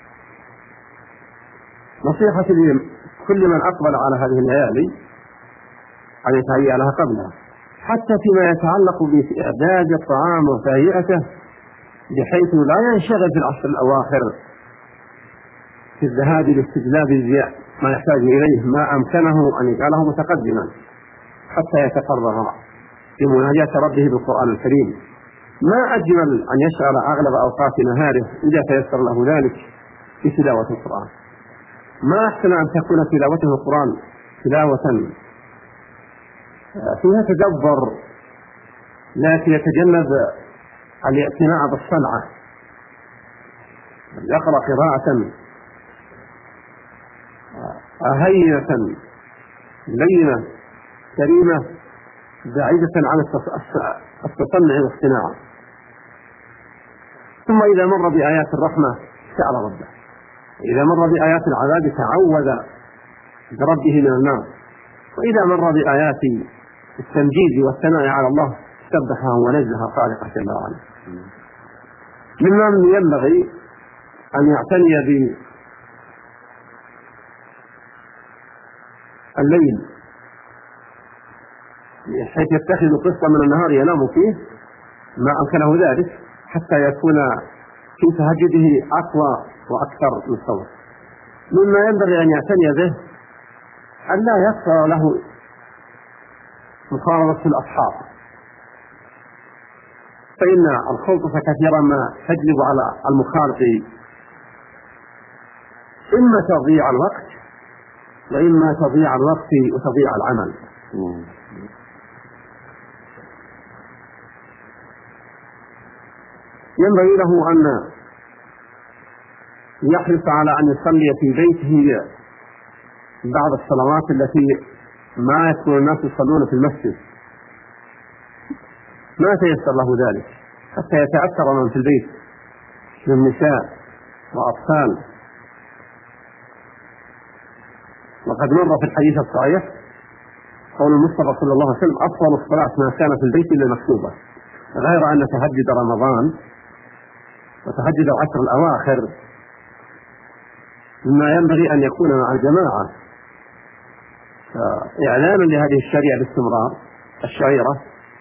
نصيحتي لكل من أقبل على هذه الليالي أن يتهيأ لها قبلها، حتى فيما يتعلق بإعداد الطعام وتهيئته، بحيث لا ينشغل في العشر الأواخر في الذهاب لاستجلاب ما يحتاج إليه ما أمكنه أن يجعله متقدما حتى يتفرغ بمناجاة ربه بالقرآن الكريم. ما أجمل أن يشغل أغلب أوقات نهاره إذا تيسر له ذلك بتلاوة القرآن. ما أحسن أن تكون تلاوته القرآن تلاوة فيها تدبر، لكن يتجنب الاعتناء بالصنعة، يقرأ قراءة هينة لينة كريمة بعيدة عن التصنع والاصطناع. ثم إذا مر بآيات الرحمة سأل ربه، إذا مر بآيات العذاب تعوذ بربه من النار، وإذا مر بآيات التمجيد والثناء على الله سبحه ونزه خالقه جل وعلا. مما ينبغي أن يعتني بالليل حيث يتخذ قسطا من النهار ينام فيه ما أمكنه ذلك، حتى يكون في تهجده أقوى وأكثر من الصوت. مما ينبغي أن يعتني به أن لا يكثر له مخالطة الأصحاب، فإن الخلطة كثيرا ما تجلب على المخالط إما تضيع الوقت وإما تضيع الوقت وتضيع العمل. ينبغي له أن يحرص على أن يصلي في بيته بعض الصلوات التي ما يكون الناس يصلون في المسجد، ما تيسر له ذلك حتى يتأثر من في البيت من نساء وأطفال. وقد مر في الحديث الصحيح قول المصطفى صلى الله عليه وسلم: أفضل الصلاة ما كان في البيت إلا المكتوبة، غير أن تهجد رمضان وتهجد العشر الأواخر مما ينبغي أن يكون مع الجماعة، إعلانا لهذه الشريعة باستمرار الشعيرة،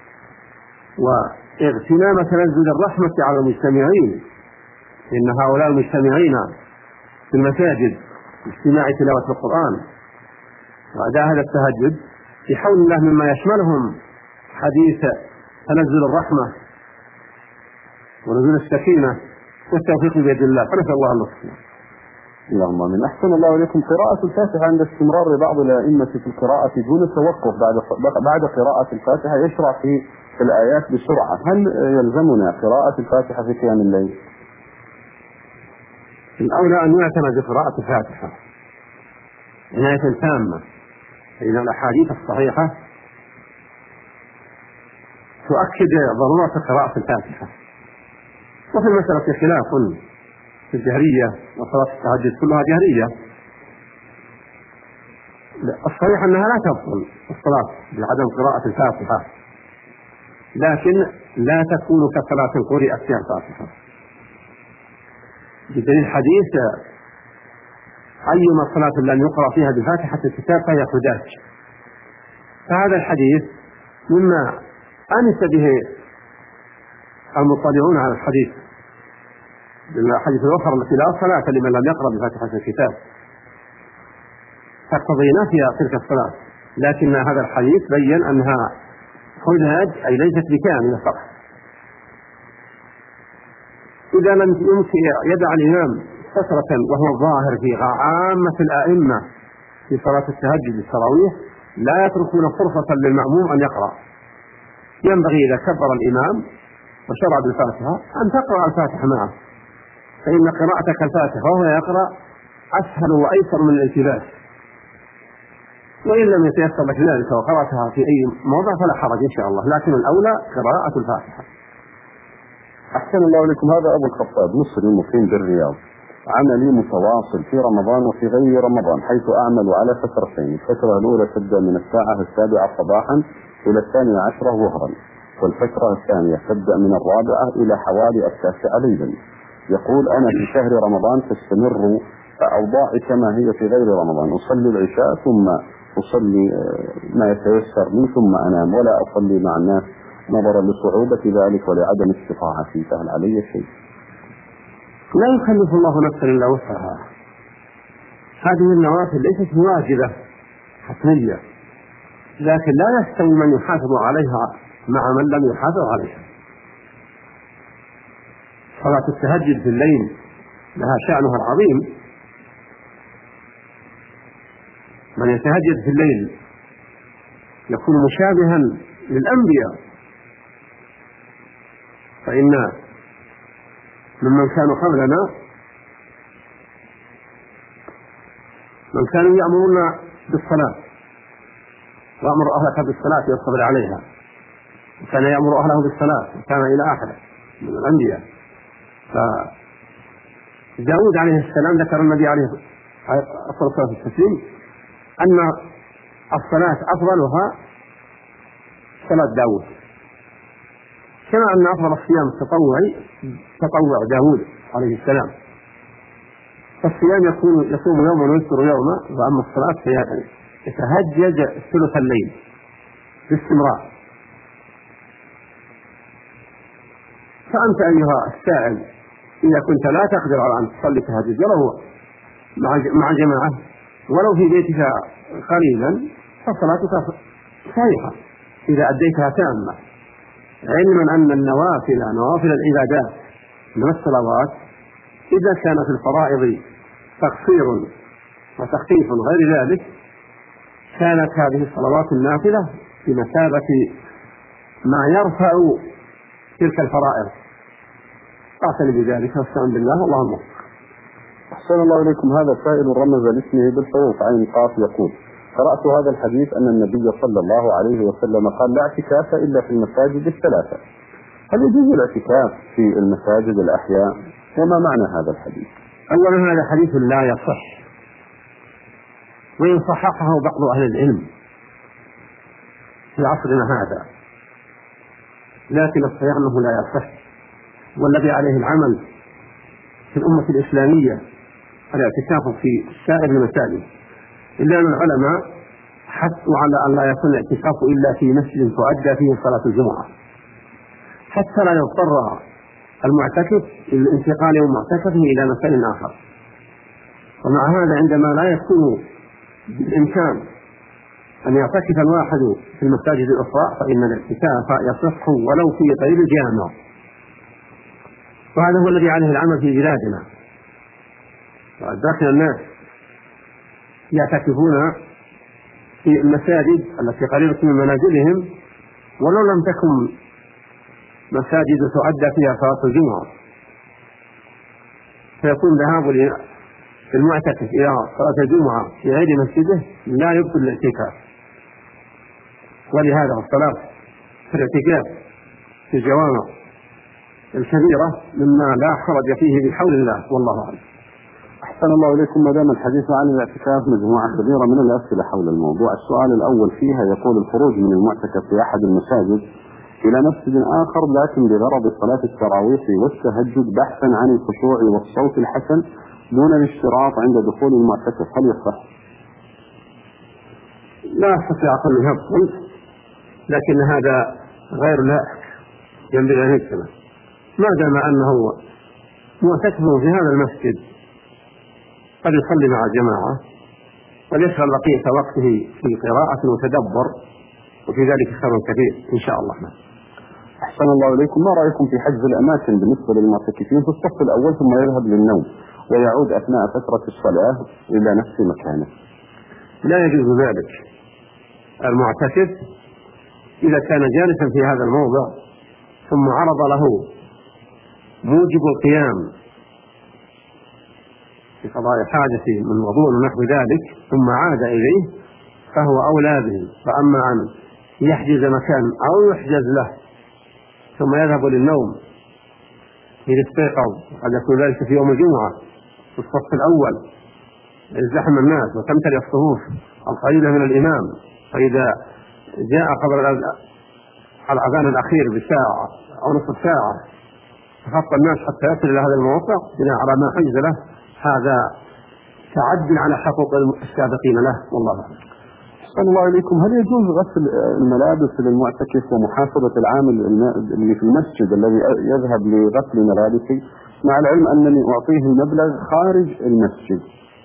واغتنام تنزل الرحمة على المجتمعين، إن هؤلاء المجتمعين في المساجد اجتماع تلاوة القرآن وأداء هذا التهجد في حول الله مما يشملهم حديث تنزل الرحمة ونزول السكينة والتوفيق بيد الله، فنسأل الله اللطف. اللهم امين. احسن الله اليكم. قراءة الفاتحة عند استمرار بعض الائمة في القراءة دون التوقف بعد بعد قراءة الفاتحة يشرع في في الآيات بسرعة، هل يلزمنا قراءة الفاتحة في قيام الليل؟ الأولى أن يعتمد قراءة الفاتحة عناية تامة، فإن الأحاديث الصحيحة تؤكد ضرورة قراءة الفاتحة. وفي المسألة خلاف في الجهرية وصلاة التهجد كلها جهرية، الصحيح أنها لا تبطل الصلاة بعدم قراءة الفاتحة، لكن لا تكون كصلاة قرئت فيها الفاتحة، بدليل حديث: أيما صلاة لم يقرأ فيها بفاتحة الكتاب فهي حجاج. فهذا الحديث مما أنس به المطلعون على الحديث بالحديث الأخرى التي لا صلاة لمن لم يقرأ بفاتحة الكتاب، تقتضي نفي تلك الصلاة، لكن هذا الحديث بين أنها حجاج أي ليست بكاملة فقط. إذا لم يمكن يدع الإمام فترة وهو الظاهر في عامة الأئمة في صلاة التهجد التراويح لا يتركون فرصة للمأموم أن يقرأ، ينبغي إذا كبر الإمام وشرع بالفاتحة أن تقرأ الفاتحة معه، فإن قراءتك الفاتحة وهو يقرأ أسهل وأيسر من الالتباس، وإن لم يتيسر لك ذلك وقرأتها في أي موضع فلا حرج إن شاء الله، لكن الأولى قراءة الفاتحة. أحسن الله لكم. هذا أبو الخطاب مصري مقيم بالرياض، عملي متواصل في رمضان وفي غير رمضان، حيث أعمل على فترتين. الفترة الأولى تبدأ من الساعة السابعة صباحا إلى الثانية عشرة ظهرا، والفترة الثانية تبدأ من الرابعة إلى حوالي التاسعة ليلا. يقول: أنا في شهر رمضان تستمر أوضاعي كما هي في غير رمضان، أصلي العشاء ثم أصلي ما يتيسر لي ثم أنام، ولا أصلي مع الناس نظرا لصعوبة ذلك ولعدم استطاعتي، فهل علي شيء؟ لا يكلف الله نفسا إلا وسعها، هذه النوافل ليست واجبة حتمية، لكن لا يستوي من يحافظ عليها مع من لم يحافظ عليها. صلاة التهجد في الليل لها شأنها العظيم، من يتهجد في الليل يكون مشابها للأنبياء، فإن ممن كانوا قبلنا من كانوا يأمرون بالصلاة وأمر أهلك بالصلاة والصبر عليها، وكان يأمر أهله بالصلاة، وكان إلى آخره من الأنبياء. فداود عليه السلام ذكر النبي عليه الصلاة والسلام أن الصلاة أفضلها صلاة داود، كما أن أفضل الصيام التطوعي تطوع داود عليه السلام. فالصيام يكون يصوم يوما ويفطر يوما، وأما الصلاة فهي يتهجد ثلث الليل باستمرار. فأنت أيها السائل إذا كنت لا تقدر على أن تصلي تهجد ولو مع جماعة ولو في بيتك قليلا فصلاتك صحيحة إذا أديتها تامة، علما أن النوافل نوافل العبادات من الصلوات إذا كانت الفرائض تقصير وتخفيف غير ذلك كانت هذه الصلوات النافلة بمثابة ما يرفع تلك الفرائض. أعتني بذلك واستعن بالله والله الموفق. أحسن الله إليكم. هذا سائل رمز لاسمه بالحروف عين قاف يقول: قرأت هذا الحديث أن النبي صلى الله عليه وسلم قال: لا اعتكاف إلا في المساجد الثلاثة. هل يجوز الاعتكاف في المساجد الأحياء؟ وما معنى هذا الحديث؟ أولا هذا حديث لا يصح، وإن صححه بعض أهل العلم في عصرنا هذا، لكن الصحيح أنه لا يصح، والذي عليه العمل في الأمة الإسلامية الاعتكاف في سائر المساجد، إلا أن العلماء حثوا على أن لا يكون الاعتكاف إلا في مسجد تؤدى فيه صلاة الجمعة، حتى لا يضطر المعتكف للانتقال من معتكفه إلى مكان آخر. ومع هذا عندما لا يكون بالإمكان أن يعتكف الواحد في المساجد الأخرى فإن الاعتكاف يصح ولو في غير الجامع، وهذا هو الذي عليه العمل في بلادنا. وأدركنا الناس يعتكفون في المساجد التي قريبة من منازلهم ولو لم تكن مساجد تؤدى فيها صلاة الجمعة، فيكون ذهاب المعتكف إلى صلاة الجمعة في غير مسجده لا يبطل الاعتكاف. ولهذا الصلاة في الاعتكاف في الجوامع الكبيرة مما لا حرج فيه بحول الله والله أعلم. أحسن الله إليكم. ما دام الحديث عن الاعتكاف مجموعة كبيرة من الأسئلة حول الموضوع. السؤال الأول فيها يقول: الخروج من المعتكف في أحد المساجد إلى مسجد آخر لكن بغرض صلاة التراويح والتهجد بحثا عن الخشوع والصوت الحسن دون الاشتراط عند دخول المعتكف، هل يصح؟ لا أستطيع أقول يبطل، لكن هذا غير لائق ينبغي أن يجتمع، ما دام أنه معتكف في هذا المسجد قد يصلي مع جماعة وليشغل بقية وقته في قراءة وتدبر، وفي ذلك خير كثير إن شاء الله. أحسن الله إليكم. ما رأيكم في حجز الأماكن بالنسبة للمعتكفين في الصف الأول ثم يذهب للنوم ويعود أثناء فترة الصلاة إلى نفس مكانه؟ لا يجوز ذلك. المعتكف إذا كان جالسا في هذا الموضع ثم عرض له موجب القيام في قضاء حاجة من وضوء ونحو ذلك ثم عاد إليه فهو أولى به. فأما أن يحجز مكان أو يحجز له ثم يذهب للنوم إذا استيقظ، قد يكون ذلك في يوم الجمعة في الصف الأول ازدحم الناس وتمتلئ الصفوف القليلة من الإمام، فإذا جاء قبل الأذان الأخير بساعة أو نصف ساعة فخط الناس حتى يصل إلى هذا الموقع بناء على ما حجز له، هذا تعد على حقوق السابقين له والله أعلم. أحسن الله إليكم. هل يجوز غسل الملابس للمعتكف ومحاسبة العامل اللي في المسجد الذي يذهب لغسل ملابسه مع العلم أنني أعطيه المبلغ خارج المسجد؟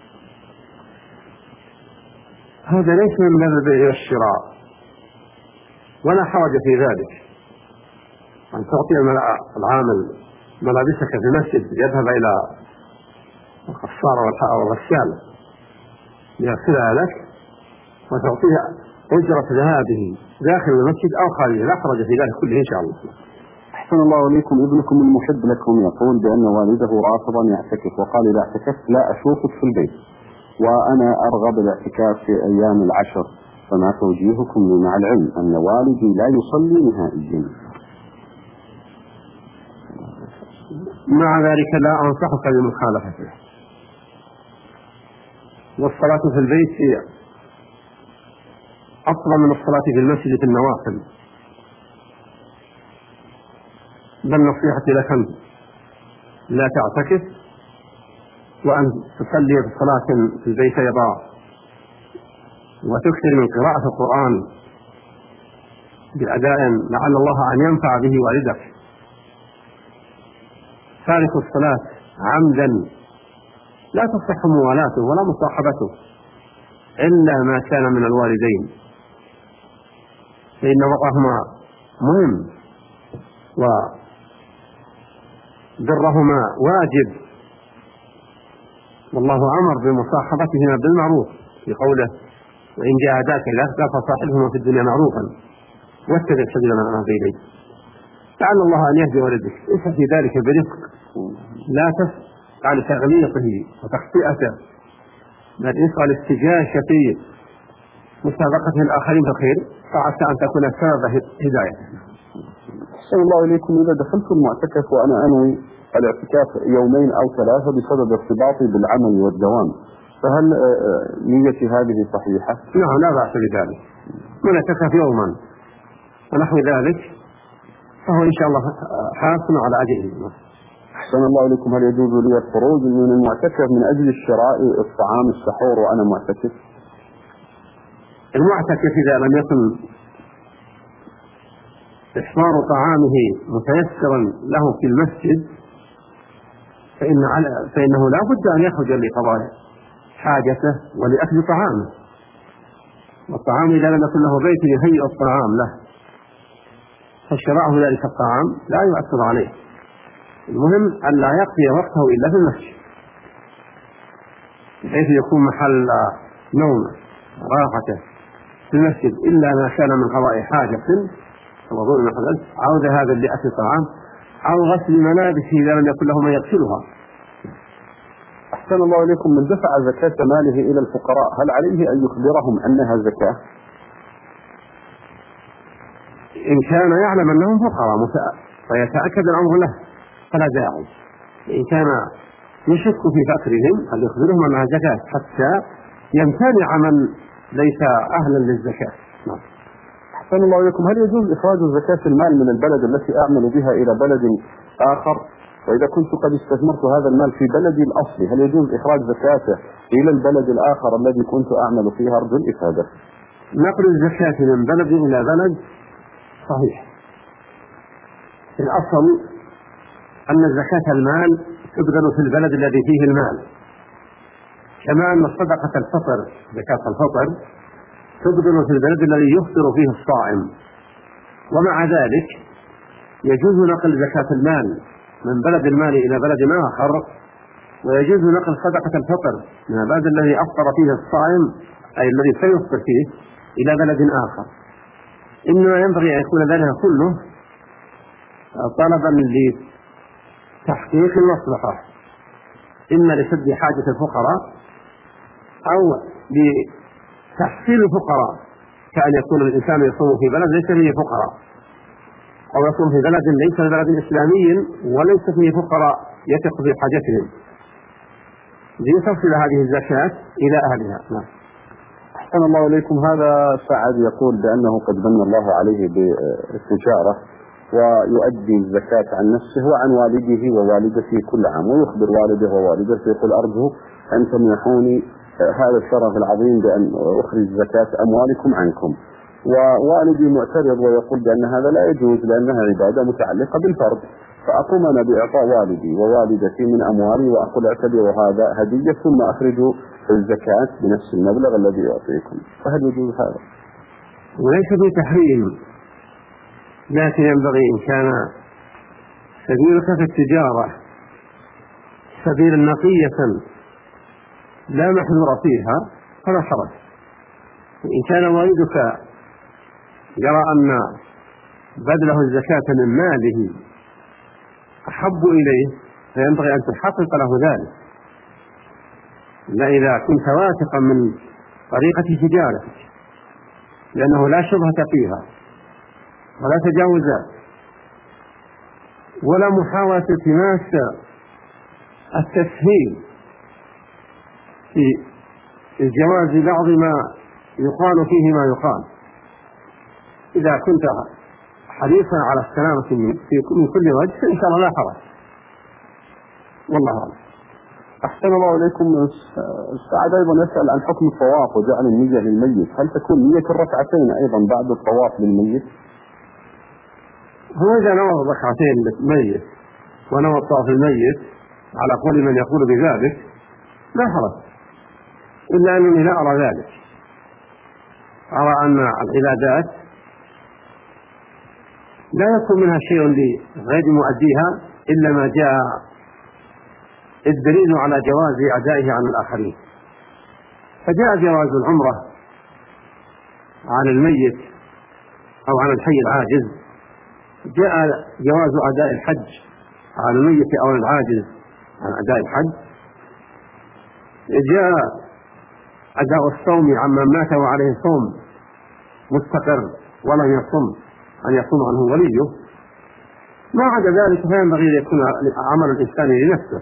هذا ليس من باب البيع والشراء ولا حرج في ذلك، أن تعطي العامل ملابسك في المسجد يذهب إلى الخصار والغسال ليغسلها لك وتعطيها أجرة ذهابه داخل المسجد أو خارجه، لا حرج في ذلك كله إن شاء الله. أحسن الله إليكم. ابنكم المحب لكم يقول بأن والده رافضا يعتكف وقال: إذا اعتكفت لا أشوفك في البيت وأنا أرغب الاعتكاف في أيام العشر، فما توجيهكم لي مع العلم أن والدي لا يصلي نهائيا؟ مع ذلك لا أنصحك بمخالفته، والصلاة في البيت هي أفضل من الصلاة في المسجد في النوافل. بل نصيحتي لك أن لا تعتكف وأن تصلي بصلاة في البيت أيضا وتكثر من قراءة القرآن بأداء لعل الله أن ينفع به والدك. تارك الصلاة عمدا لا تصح موالاته ولا مصاحبته إلا ما كان من الوالدين، فإن وضعهما مهم وبرهما واجب والله أمر بمصاحبتهما بالمعروف في قوله وإن جاهداك لأخذ فصاحبهما في الدنيا معروفا واتبع سبيل من أناب إليه. لعل الله أن يهدي ولدك، اسعى في ذلك برفق، لا تسعى لتغليقه وتخطئته، بل اسعى لاستجاشة في مسابقة الآخرين بالخير فعسى أن تكون سبب هدايته. أحسن الله إليكم، إذا دخلت المعتكف وأنا أنوي الاعتكاف يومين أو ثلاثة بسبب ارتباطي بالعمل والدوام، فهل نيتي هذه صحيحة؟ نعم، لا بأس بذلك. من اعتكف يوما ونحو ذلك فهو إن شاء الله حاصل على أجله. أحسن الله إليكم، هل يجوز لي الخروج من المعتكف من أجل الشراء الطعام السحور وأنا معتكف؟ المعتكف إذا لم يكن إحضار طعامه متيسرا له في المسجد فإن على فإنه لا بد أن يخرج لقضاء حاجته ولأكل طعامه، والطعام إذا لم يكن له بيت يهيئ الطعام له فشراءه ذلك الطعام لا يؤثر عليه. المهم أن لا يقضي وقته إلا في المسجد بحيث يكون محل نومه راحته في المسجد إلا ما كان من قضاء حاجة وضوء مثلا أو ذهاب لأكل طعام أو غسل ملابسه إذا لم يكن له من يغسلها. أحسن الله إليكم، من دفع زكاة ماله إلى الفقراء هل عليه أن يخبرهم أنها زكاة؟ إن كان يعلم أنهم فقراء فيتأكد الأمر له فلا داعي. إن كان يشك في فقرهم هل يخبرهم أنها زكاة حتى يمتنع من ليس أهلا للزكاة. نعم. أحسن الله إليكم، هل يجوز إخراج زكاة المال من البلد التي أعمل بها إلى بلد آخر؟ وإذا كنت قد استثمرت هذا المال في بلدي الأصلي هل يجوز إخراج زكاته إلى البلد الآخر الذي كنت أعمل فيه؟ أرجو الإفادة. نقل الزكاة من بلد إلى بلد صحيح. الأصل أن زكاة المال تبذل في البلد الذي فيه المال، كما أن صدقة الفطر زكاة الفطر تبذل في البلد الذي يفطر فيه الصائم. ومع ذلك يجوز نقل زكاة المال من بلد المال إلى بلد آخر، ويجوز نقل صدقة الفطر من البلد الذي أفطر فيه الصائم أي الذي سيفطر فيه إلى بلد آخر. إنما ينبغي أن يكون ذلك كله طلبا لتحقيق المصلحة، إما لسد حاجة الفقراء أو لتحصيل الفقراء، كأن يكون الإنسان يصوم في بلد ليس فيه فقراء، أو يصوم في بلد ليس بلد إسلامي وليس فيه فقراء يثق في حاجتهم، ليصل هذه الزكاة إلى أهلها. نعم. أحسن الله إليكم، هذا سعد يقول بأنه قد من الله عليه بالتجارة ويؤدي الزكاة عن نفسه وعن والده ووالدته كل عام، ويخبر والده ووالدته يقول أرجو أن تمنحوني هذا الشرف العظيم بأن أخرج زكاة أموالكم عنكم. ووالدي معترض ويقول بأن هذا لا يجوز لأنها عبادة متعلقة بالفرد، فأقوم أنا بإعطاء والدي ووالدتي من أموالي وأقول اعتبروا هذا هدية ثم أخرجوا الزكاة بنفس المبلغ الذي يعطيكم، فهل يجوز هذا؟ وليس بتحريم، لكن ينبغي إن كان سبيلك في التجارة سبيلا نقية لا محذور فيها فلا حرج. إن كان والدك يرى أن بذله الزكاة من ماله أحب إليه فينبغي أن تحقق له ذلك، إلا إذا كنت واثقا من طريقة تجارتك، لأنه لا شبهة فيها ولا تجاوزات ولا محاولة التماس التسهيل في الجواز بعض ما يقال فيه ما يقال. إذا كنت حريصا على السلامة من كل وجه فإن شاء الله لا حرج، والله أعلم. أحسن الله إليكم، السعد أيضا يسأل عن حكم الطواف وجعل النية للميت، هل تكون نية الركعتين أيضا بعد الطواف للميت؟ هو إذا نوى الركعتين للميت ونوى الطواف للميت على قول من يقول بذلك لا حرج، إلا أنني لا أرى ذلك. أرى أن العبادات لا يكون منها شيء لغير مؤديها إلا ما جاء الدليل على جواز أدائه عن الآخرين. فجاء جواز العمرة عن الميت أو عن الحي العاجز، جاء جواز أداء الحج عن الميت أو العاجز عن أداء الحج، جاء أداء الصوم عمن مات وعليه صوم مستقر ولم يصم أن يصوم عنه وليه. ما عدا ذلك فينبغي أن يكون عمل الإنسان لنفسه.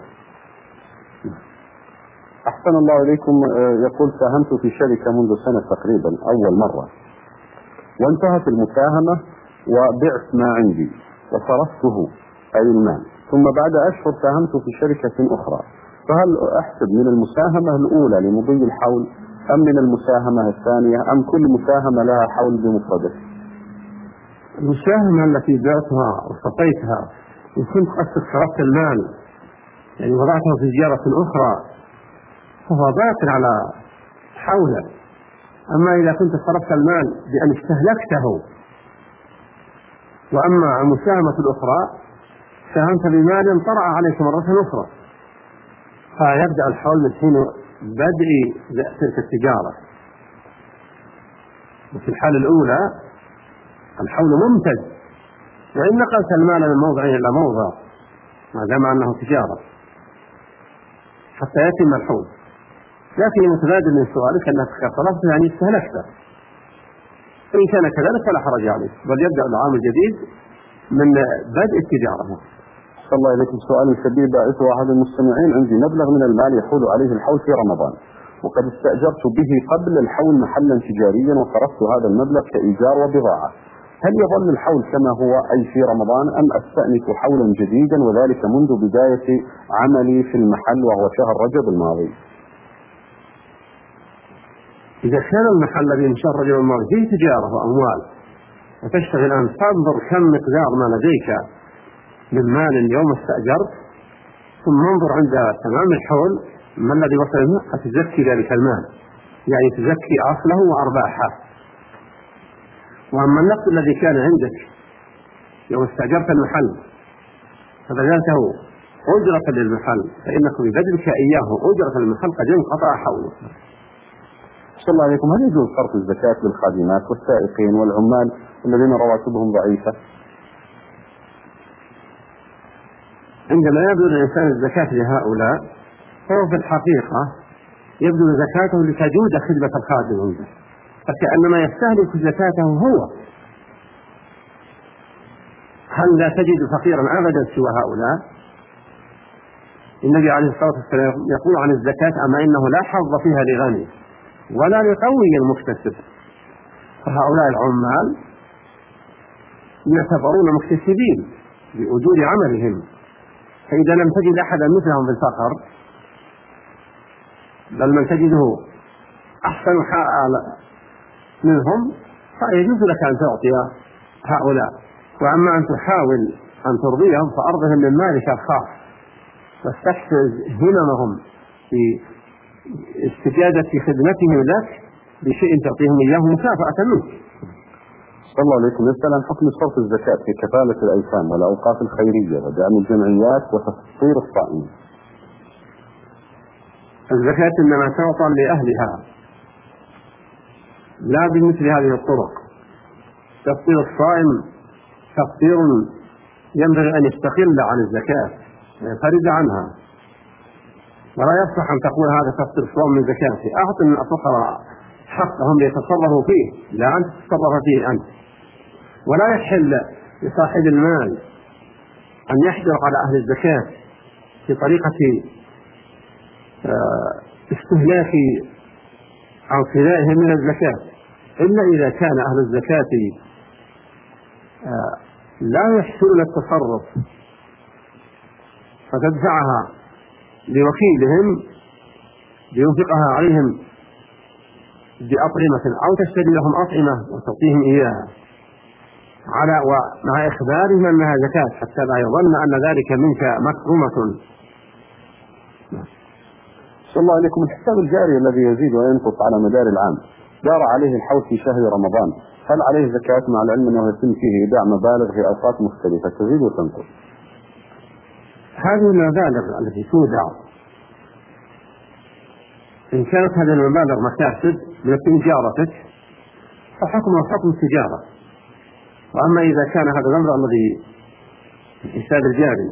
أحسن الله إليكم. يقول ساهمت في شركة منذ سنة تقريبا أول مرة، وانتهت المساهمة وبعت ما عندي وصرفته أي المال، ثم بعد أشهر ساهمت في شركة أخرى، فهل أحسب من المساهمة الأولى لمضي الحول أم من المساهمة الثانية أم كل مساهمة لها حول بمفردة؟ المساهمة التي بعتها وصفيتها إن كنت قد صرفت المال يعني وضعته في زيارة أخرى فهو باطل على حوله. أما إذا كنت صرفت المال بأن استهلكته، وأما المساهمة الأخرى ساهمت بمال طرأ عليك مرة أخرى، فيبدأ الحول من حين بدء تلك التجارة. وفي الحالة الأولى الحول ممتد، وإن نقلت المال من موضع إلى موضع ما دام أنه تجارة حتى يتم الحول. لكن المتبادل من سؤالك أنك صرفت يعني استهلكته، فإن كان كذلك فلا حرج عليك، بل يبدأ العام الجديد من بدء التجارة. صلى الله عليكم. سؤال شديد باعثه أحد المستمعين: عندي مبلغ من المال يحول عليه الحول في رمضان، وقد استأجرت به قبل الحول محلا تجاريا وصرفت هذا المبلغ كإيجار وبضاعة، هل يظل الحول كما هو أي في رمضان أم أستأنف حولا جديدا وذلك منذ بداية عملي في المحل وهو شهر رجب الماضي؟ إذا كان المحل الذي من شهر رجب الماضي فيه تجارة وأموال وتشتغل أن تنظر كم مقدار ما لديك من مال يوم استأجرت، ثم انظر عند تمام الحول ما الذي وصل منه فتزكي ذلك المال، يعني تزكي أصله وأرباحه. وأما النقد الذي كان عندك يوم استأجرت المحل فبذلته أجرة للمحل فإنك ببذلك إياه أجرة للمحل قد ينقطع حوله. صلى الله عليكم. هل يجوز صرف الزكاة للخادمات والسائقين والعمال الذين رواتبهم ضعيفة؟ عندما يبذل الإنسان الزكاة لهؤلاء فهو في الحقيقة يبذل زكاته لتجود خدمة الخادم عنده، فكأنما يستهلك زكاته هو. هل لا تجد فقيرا أبدا سوى هؤلاء؟ النبي عليه الصلاة والسلام يقول عن الزكاة: أما إنه لا حظ فيها لغني ولا لقوي المكتسب. فهؤلاء العمال يعتبرون مكتسبين بأجور عملهم، فإذا لم تجد أحدا مثلهم بالفقر بل من تجده أحسن حال منهم فيجوز لك أن تعطي هؤلاء. وأما أن تحاول أن ترضيهم فأرضهم من مالك الخاص واستحفز هممهم في استجادة خدمتهم لك بشيء تعطيهم إياه مكافأة منك. صلى الله عليكم. يسأل عن حكم صرف الزكاة في كفالة الأيتام والأوقاف الخيرية ودعم الجمعيات وتفطير الصائمين. الزكاة إنما تعطى لأهلها لا بمثل هذه الطرق. تفطير الصائم تفطير ينبغي أن يستقل عن الزكاة ويفرد عنها، ولا يصح أن تقول هذا تفطير الصوم من زكاته. أعط الفقراء حقهم ليتصرفوا فيه لا أن تتصرف فيه أنت. ولا يحل لصاحب المال أن يحجر على أهل الزكاة في طريقة استهلاك أوصيائهم من الزكاة، إلا إذا كان أهل الزكاة لا يحسنون التصرف فتدفعها لوكيلهم لينفقها عليهم بأطعمة أو تشتري لهم أطعمة وتعطيهم إياها على ومع إخبارهم أنها زكاة حتى لا يظن أن ذلك منك مكرمة. صلى الله عليكم. الحساب الجاري الذي يزيد وينقص على مدار العام جار عليه الحول في شهر رمضان، هل عليه زكاة مع العلم أنه يتم فيه إيداع مبالغ في أوقات مختلفة تزيد وتنقص؟ هذه المبالغ التي تودع إن كانت هذه المبالغ مكاسب من تجارتك فحكمه حكم التجارة. وأما إذا كان هذا الأمر الذي في الحساب الجاري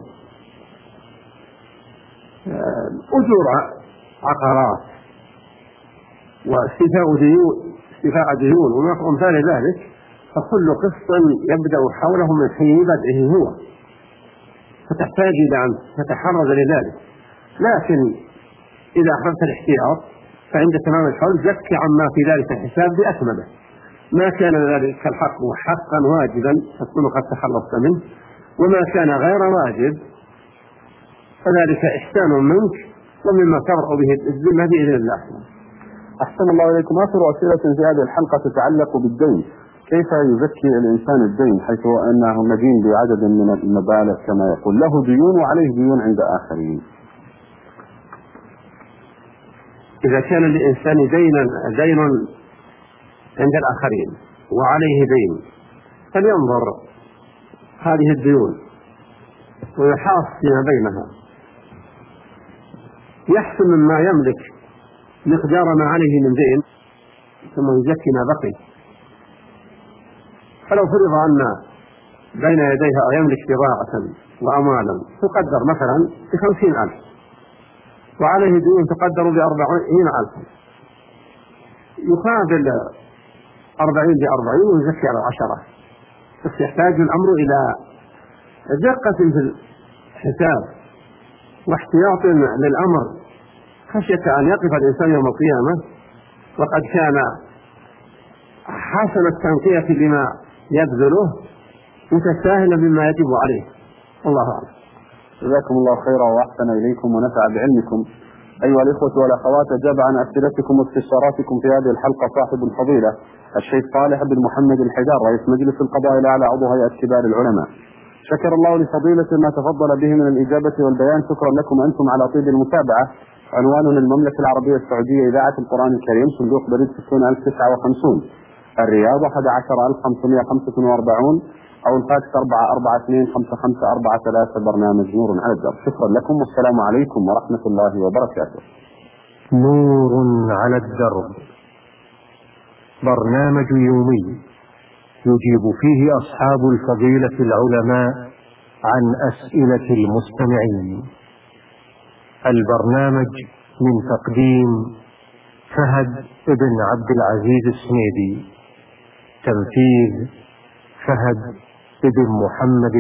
أجور عقارات واستيفاء ديون استيفاء ديون وأمثال ذلك، فكل قسط يبدأ حوله من حين بدئه هو، فتحتاج إلى أن تتحرز لذلك. لكن إذا أخذت الاحتياط فعند تمام الحول زكي عما في ذلك الحساب بأكمله. ما كان ذلك الحق حقا واجبا فتكون قد تخلصت منه، وما كان غير واجب فذلك إحسان منك ومما تبرأ به الذمة بإذن الله. أحسن الله إليكم. آخر أسئلة في هذه الحلقة تتعلق بالدين. كيف يزكي الإنسان الدين حيث أنه مدين بعدد من المبالغ كما يقول، له ديون وعليه ديون عند آخرين؟ إذا كان للإنسان دين دين عند الآخرين وعليه دين فلينظر هذه الديون ويحاص فيما بينها، يحسن مما يملك مقدار ما عليه من دين ثم يزكي ما بقي. فلو فرض أن بين يديها يملك بضاعة وأموالا تقدر مثلا بخمسين ألف وعليه ديون تقدر بأربعين ألف، يقابل أربعين بأربعين ويزكي على عشرة. بس يحتاج الأمر إلى دقة في الحساب واحتياط للأمر خشية أن يقف الإنسان يوم القيامة وقد كان حسن التنقية بما يبذله متساهلا بما يجب عليه. الله أعلم. جزاكم الله خيرا وأحسن إليكم ونفع بعلمكم. أيها الإخوة والأخوات، أجاب عن أسئلتكم واستفساراتكم في هذه الحلقة صاحب الفضيلة الشيخ صالح بن محمد الحيدار رئيس مجلس القضاء الأعلى عضو هيئة كبار العلماء. شكر الله لفضيلته ما تفضل به من الإجابة والبيان. شكرا لكم أنتم على طيب المتابعة. عنواننا المملكة العربية السعودية إذاعة القرآن الكريم، صندوق بريد ستون ألف وتسعة وخمسين، الرياض أحد عشر ألف وخمسمائة وخمسة وأربعين، أو الفاكس أربعة أربعة اثنين خمسة خمسة أربعة ثلاثة. برنامج نور على الدرب. شكرا لكم والسلام عليكم ورحمة الله وبركاته. نور على الدرب، برنامج يومي يجيب فيه أصحاب الفضيلة العلماء عن أسئلة المستمعين. البرنامج من تقديم فهد بن عبد العزيز السنيدي، تنفيذ فهد بن محمد